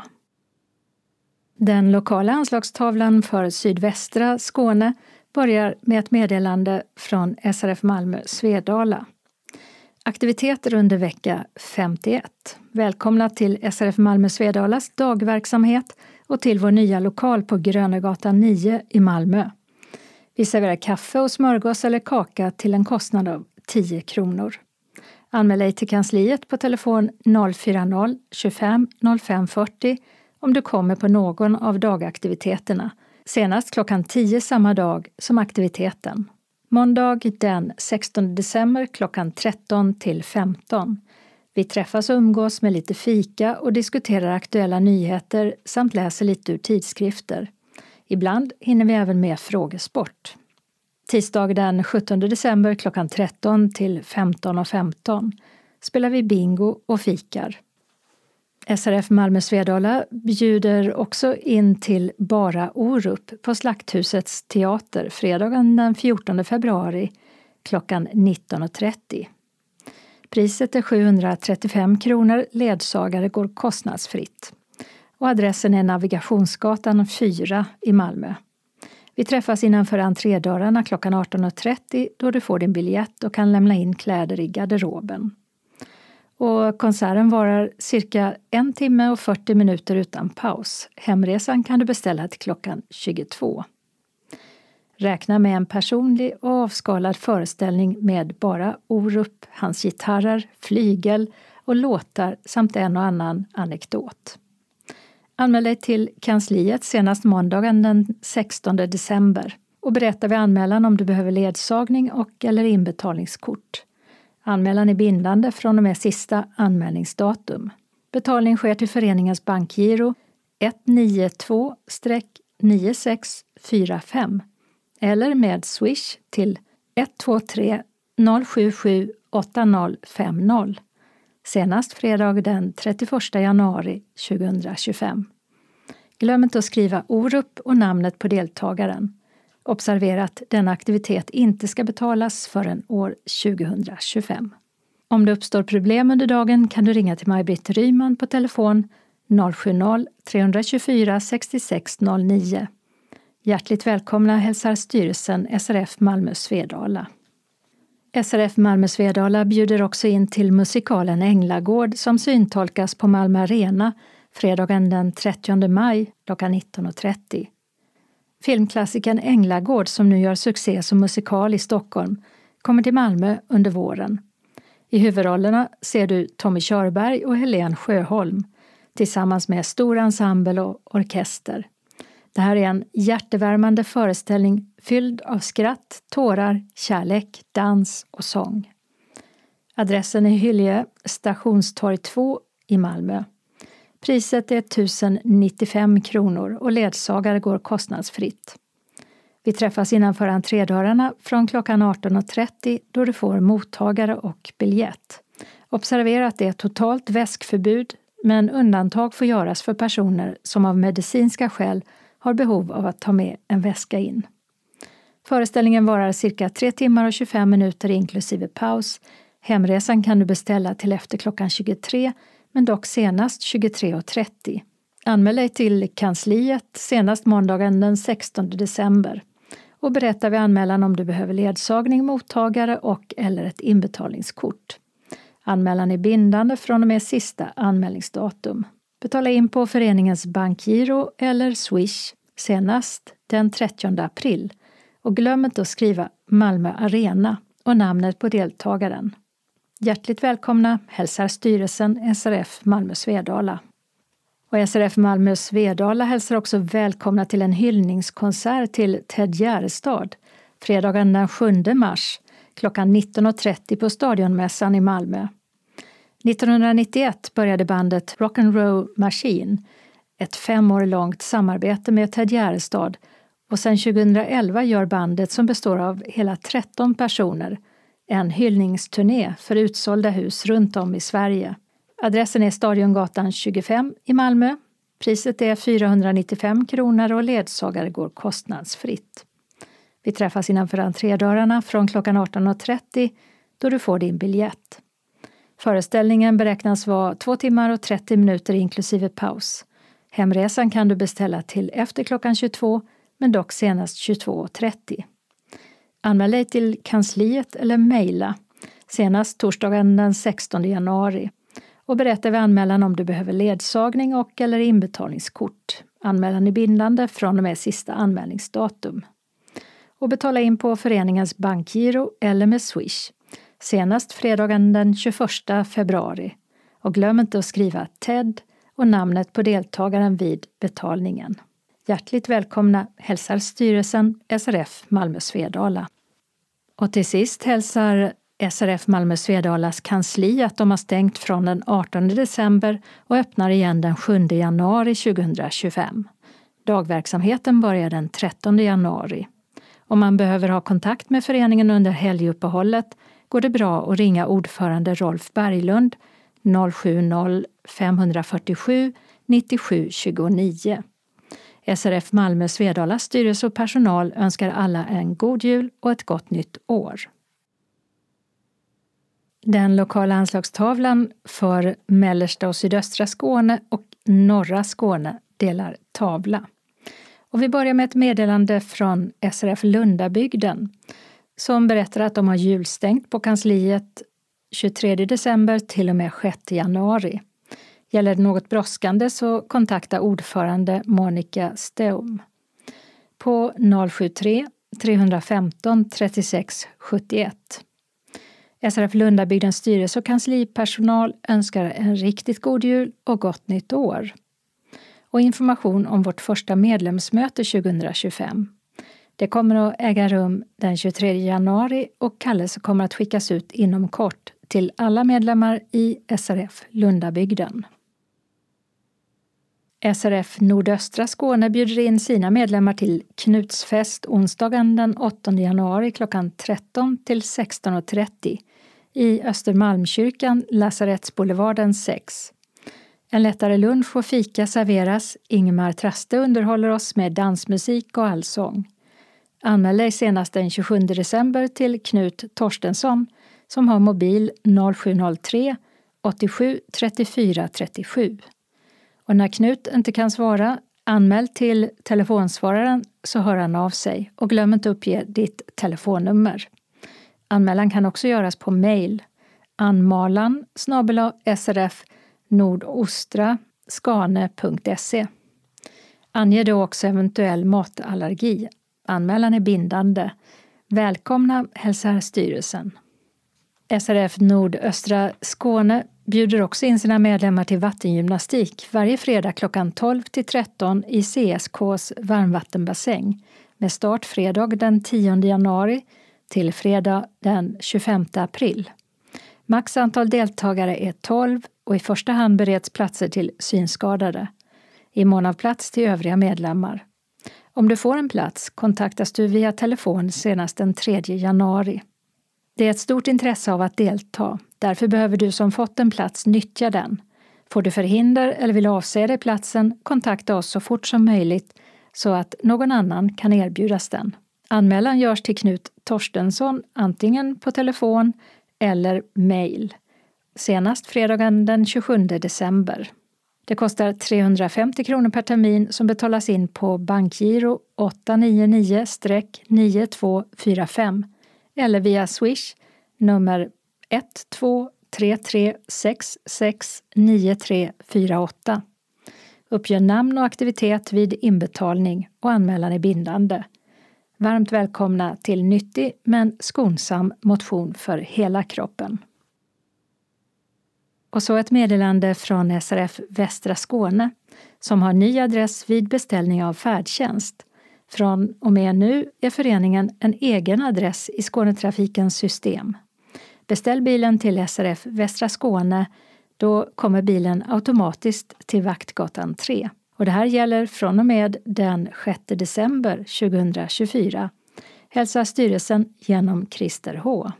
Den lokala anslagstavlan för sydvästra Skåne börjar med ett meddelande från S R F Malmö Svedala. Aktiviteter under vecka femtioett. Välkomna till S R F Malmö Svedalas dagverksamhet och till vår nya lokal på Grönegatan nio i Malmö. Vi serverar kaffe och smörgås eller kaka till en kostnad av tio kronor. Anmäl dig till kansliet på telefon noll fyra noll tjugofem noll fem fyrtio om du kommer på någon av dagaktiviteterna. Senast klockan tio samma dag som aktiviteten. Måndag den sextonde december klockan tretton till femton. Vi träffas och umgås med lite fika och diskuterar aktuella nyheter samt läser lite ur tidskrifter. Ibland hinner vi även med frågesport. Tisdag den sjuttonde december klockan tretton till femton och femton spelar vi bingo och fikar. S R F Malmö Svedala bjuder också in till Bara Orup på Slakthusets teater fredagen den fjortonde februari klockan nitton och trettio. Priset är sjuhundratrettiofem kronor, ledsagare går kostnadsfritt. Och adressen är Navigationsgatan fyra i Malmö. Vi träffas innanför entrédörrarna klockan arton och trettio då du får din biljett och kan lämna in kläder i garderoben. Och konserten varar cirka en timme och fyrtio minuter utan paus. Hemresan kan du beställa till klockan tjugotvå. Räkna med en personlig och avskalad föreställning med bara Orup, hans gitarrer, flygel och låtar samt en och annan anekdot. Anmäl dig till kansliet senast måndagen den sextonde december och berätta vid anmälan om du behöver ledsagning och eller inbetalningskort. Anmälan är bindande från och med sista anmälningsdatum. Betalning sker till föreningens bankgiro ett nio två nio sex fyra fem eller med Swish till ett två tre noll sju sju åtta noll fem noll. Senast fredag den trettioförsta januari tjugohundratjugofem. Glöm inte att skriva Orup och namnet på deltagaren. Observera att denna aktivitet inte ska betalas förrän år tjugohundratjugofem. Om det uppstår problem under dagen kan du ringa till Maj-Britt Ryman på telefon noll sju noll, tre två fyra, sex sex noll nio. Hjärtligt välkomna hälsar styrelsen S R F Malmö Svedala. S R F Malmö Svedala bjuder också in till musikalen Änglagård som syntolkas på Malmö Arena fredagen den trettionde maj klockan nitton och trettio. Filmklassikern Änglagård, som nu gör succé som musikal i Stockholm, kommer till Malmö under våren. I huvudrollerna ser du Tommy Körberg och Helen Sjöholm tillsammans med stor ensemble och orkester. Det här är en hjärtevärmande föreställning fylld av skratt, tårar, kärlek, dans och sång. Adressen är Hyllie, Stationstorg två i Malmö. Priset är tusen nittiofem kronor och ledsagare går kostnadsfritt. Vi träffas innanför entrédörrarna från klockan arton och trettio då du får mottagare och biljett. Observera att det är totalt väskförbud, men undantag får göras för personer som av medicinska skäl har behov av att ta med en väska in. Föreställningen varar cirka tre timmar och tjugofem minuter inklusive paus. Hemresan kan du beställa till efter klockan tjugotre, men dock senast tjugotre och trettio. Anmäl dig till kansliet senast måndagen den sextonde december och berätta vid anmälan om du behöver ledsagning, mottagare och eller ett inbetalningskort. Anmälan är bindande från och med sista anmälningsdatum. Betala in på föreningens bankgiro eller Swish senast den trettionde april och glöm inte att skriva Malmö Arena och namnet på deltagaren. Hjärtligt välkomna hälsar styrelsen S R F Malmö Svedala. Och S R F Malmö Svedala hälsar också välkomna till en hyllningskonsert till Ted Gärdestad fredagen den sjunde mars klockan nitton och trettio på Stadionmässan i Malmö. nittonhundranittioett började bandet Rock'n'Roll Machine, ett fem år långt samarbete med Ted Gärdestad, och sedan tjugohundraelva gör bandet, som består av hela tretton personer, en hyllningsturné för utsålda hus runt om i Sverige. Adressen är Stadiongatan tjugofem i Malmö. Priset är fyrahundranittiofem kronor och ledsagare går kostnadsfritt. Vi träffas innanför entrédörrarna från klockan arton och trettio då du får din biljett. Föreställningen beräknas vara två timmar och trettio minuter inklusive paus. Hemresan kan du beställa till efter klockan tjugotvå, men dock senast tjugotvå och trettio. Anmäl dig till kansliet eller mejla senast torsdagen den sextonde januari och berätta vid anmälan om du behöver ledsagning och eller inbetalningskort. Anmälan är bindande från och med sista anmälningsdatum. Och betala in på föreningens bankgiro eller med Swish senast fredagen den tjugoförsta februari och glöm inte att skriva Ted och namnet på deltagaren vid betalningen. Hjärtligt välkomna hälsar styrelsen S R F Malmö Svedala. Och till sist hälsar S R F Malmö Svedalas kansli att de har stängt från den artonde december och öppnar igen den sjunde januari tjugohundratjugofem. Dagverksamheten börjar den trettonde januari. Om man behöver ha kontakt med föreningen under helguppehållet går det bra att ringa ordförande Rolf Berglund noll sju noll, fem fyra sju, nio sju två nio. S R F Malmö Svedalas styrelse och personal önskar alla en god jul och ett gott nytt år. Den lokala anslagstavlan för mellersta och sydöstra Skåne och norra Skåne delar tavla. Och vi börjar med ett meddelande från S R F Lundabygden som berättar att de har julstängt på kansliet tjugotredje december till och med sjätte januari. Gäller det något brådskande så kontakta ordförande Monica Steum på noll sju tre, tre femton, trettiosex sjuttioett. S R F Lundabygdens styrelse och kanslipersonal önskar en riktigt god jul och gott nytt år. Och information om vårt första medlemsmöte tjugohundratjugofem. Det kommer att äga rum den tjugotredje januari och kallelse kommer att skickas ut inom kort till alla medlemmar i S R F Lundabygden. S R F Nordöstra Skåne bjuder in sina medlemmar till Knutsfest onsdagen den åttonde januari klockan tretton till sexton och trettio i Östermalmskyrkan, Lasarettsboulevarden sex. En lättare lunch och fika serveras. Ingmar Traste underhåller oss med dansmusik och allsång. Anmäl dig senast den tjugosjunde december till Knut Torstensson som har mobil noll sju noll tre åttiosju trettiofyra trettiosju. Och när Knut inte kan svara, anmäl till telefonsvararen så hör han av sig och glöm inte uppge ditt telefonnummer. Anmälan kan också göras på mejl anmalan snabel-a srf nordostra skane punkt se. Ange då också eventuell matallergi. Anmälan är bindande. Välkomna, hälsar styrelsen. S R F Nordöstra Skåne bjuder också in sina medlemmar till vattengymnastik varje fredag klockan tolv till tretton i C S K:s varmvattenbassäng med start fredag den tionde januari till fredag den tjugofemte april. Max antal deltagare är tolv och i första hand bereds platser till synskadade. I mån av plats till övriga medlemmar. Om du får en plats kontaktas du via telefon senast den tredje januari. Det är ett stort intresse av att delta. Därför behöver du som fått en plats nyttja den. Får du förhinder eller vill avsäga dig platsen, kontakta oss så fort som möjligt så att någon annan kan erbjudas den. Anmälan görs till Knut Torstensson antingen på telefon eller mejl. Senast fredagen den tjugosjunde december. Det kostar trehundrafemtio kronor per termin som betalas in på bankgiro åtta nio nio nio två fyra fem eller via Swish nummer ett två tre tre sex sex nio tre fyra åtta. Uppge namn och aktivitet vid inbetalning och anmälan är bindande. Varmt välkomna till nyttig men skonsam motion för hela kroppen. Och så ett meddelande från S R F Västra Skåne som har ny adress vid beställning av färdtjänst. Från och med nu är föreningen en egen adress i Skånetrafikens system. Beställ bilen till S R F Västra Skåne, då kommer bilen automatiskt till Vaktgatan tre. Och det här gäller från och med den sjätte december tjugohundratjugofyra. Hälsar styrelsen genom Christer H.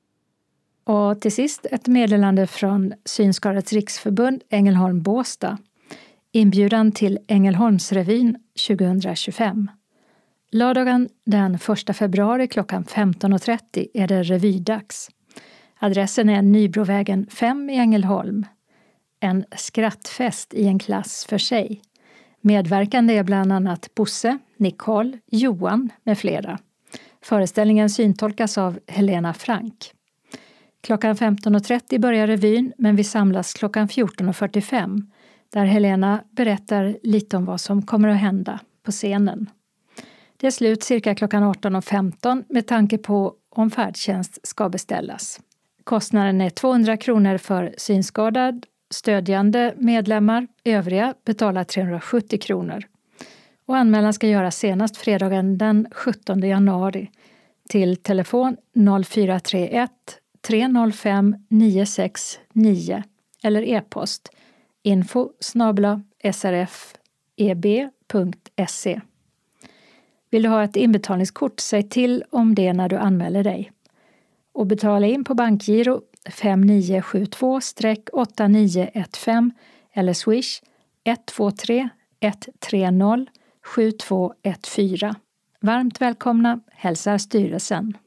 Och till sist ett meddelande från Synskadades riksförbund Ängelholm Båstad. Inbjudan till Ängelholmsrevyn tjugohundratjugofem. Lördagen den första februari klockan femton och trettio är det revydags. Adressen är Nybrovägen fem i Ängelholm. En skrattfest i en klass för sig. Medverkande är bland annat Bosse, Nicole, Johan med flera. Föreställningen syntolkas av Helena Frank. Klockan femton och trettio börjar revyn men vi samlas klockan fjorton och fyrtiofem där Helena berättar lite om vad som kommer att hända på scenen. Det är slut cirka klockan arton och femton med tanke på om färdtjänst ska beställas. Kostnaden är tvåhundra kronor för synskadad, stödjande medlemmar, övriga betalar trehundrasjuttio kronor. Och anmälan ska göras senast fredagen den sjuttonde januari till telefon noll fyra tre ett tre noll fem nio sex nio eller e-post info snabel-a srf eb punkt se. Vill du ha ett inbetalningskort, säg till om det när du anmäler dig. Och betala in på bankgiro fem nio sju två åtta nio ett fem eller swish ett två tre ett tre noll sju två ett fyra. Varmt välkomna, hälsar styrelsen.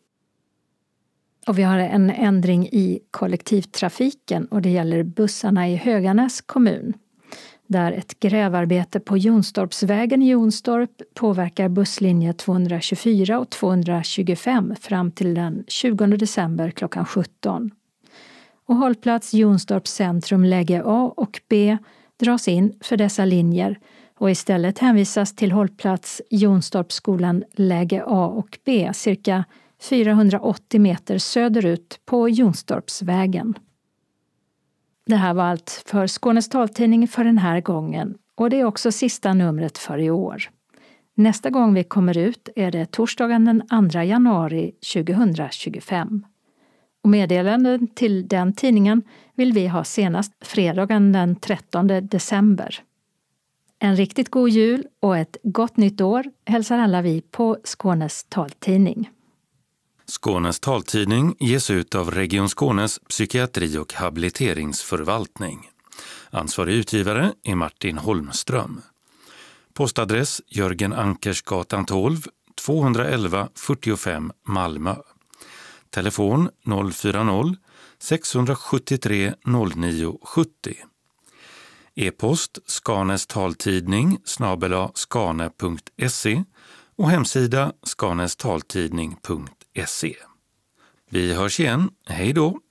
Och vi har en ändring i kollektivtrafiken och det gäller bussarna i Höganäs kommun. Där ett grävarbete på Jonstorpsvägen i Jonstorp påverkar busslinje tvåhundratjugofyra och tvåhundratjugofem fram till den tjugonde december klockan sjutton. Och hållplats Jonstorps centrum läge A och B dras in för dessa linjer och istället hänvisas till hållplats Jonstorpsskolan läge A och B cirka fyrahundraåttio meter söderut på Jonstorpsvägen. Det här var allt för Skånes taltidning för den här gången och det är också sista numret för i år. Nästa gång vi kommer ut är det torsdagen den andra januari tjugohundratjugofem. Och meddelanden till den tidningen vill vi ha senast fredagen den trettonde december. En riktigt god jul och ett gott nytt år hälsar alla vi på Skånes taltidning. Skånes taltidning ges ut av Region Skånes psykiatri- och habiliteringsförvaltning. Ansvarig utgivare är Martin Holmström. Postadress Jörgen Ankersgatan tolv, tvåhundraelva fyrtiofem Malmö. Telefon noll fyra noll sex sju tre noll nio sju noll. E-post Skanes taltidning snabel-a skane punkt se och hemsida skanestaltidning punkt se. Vi hörs igen. Hej då!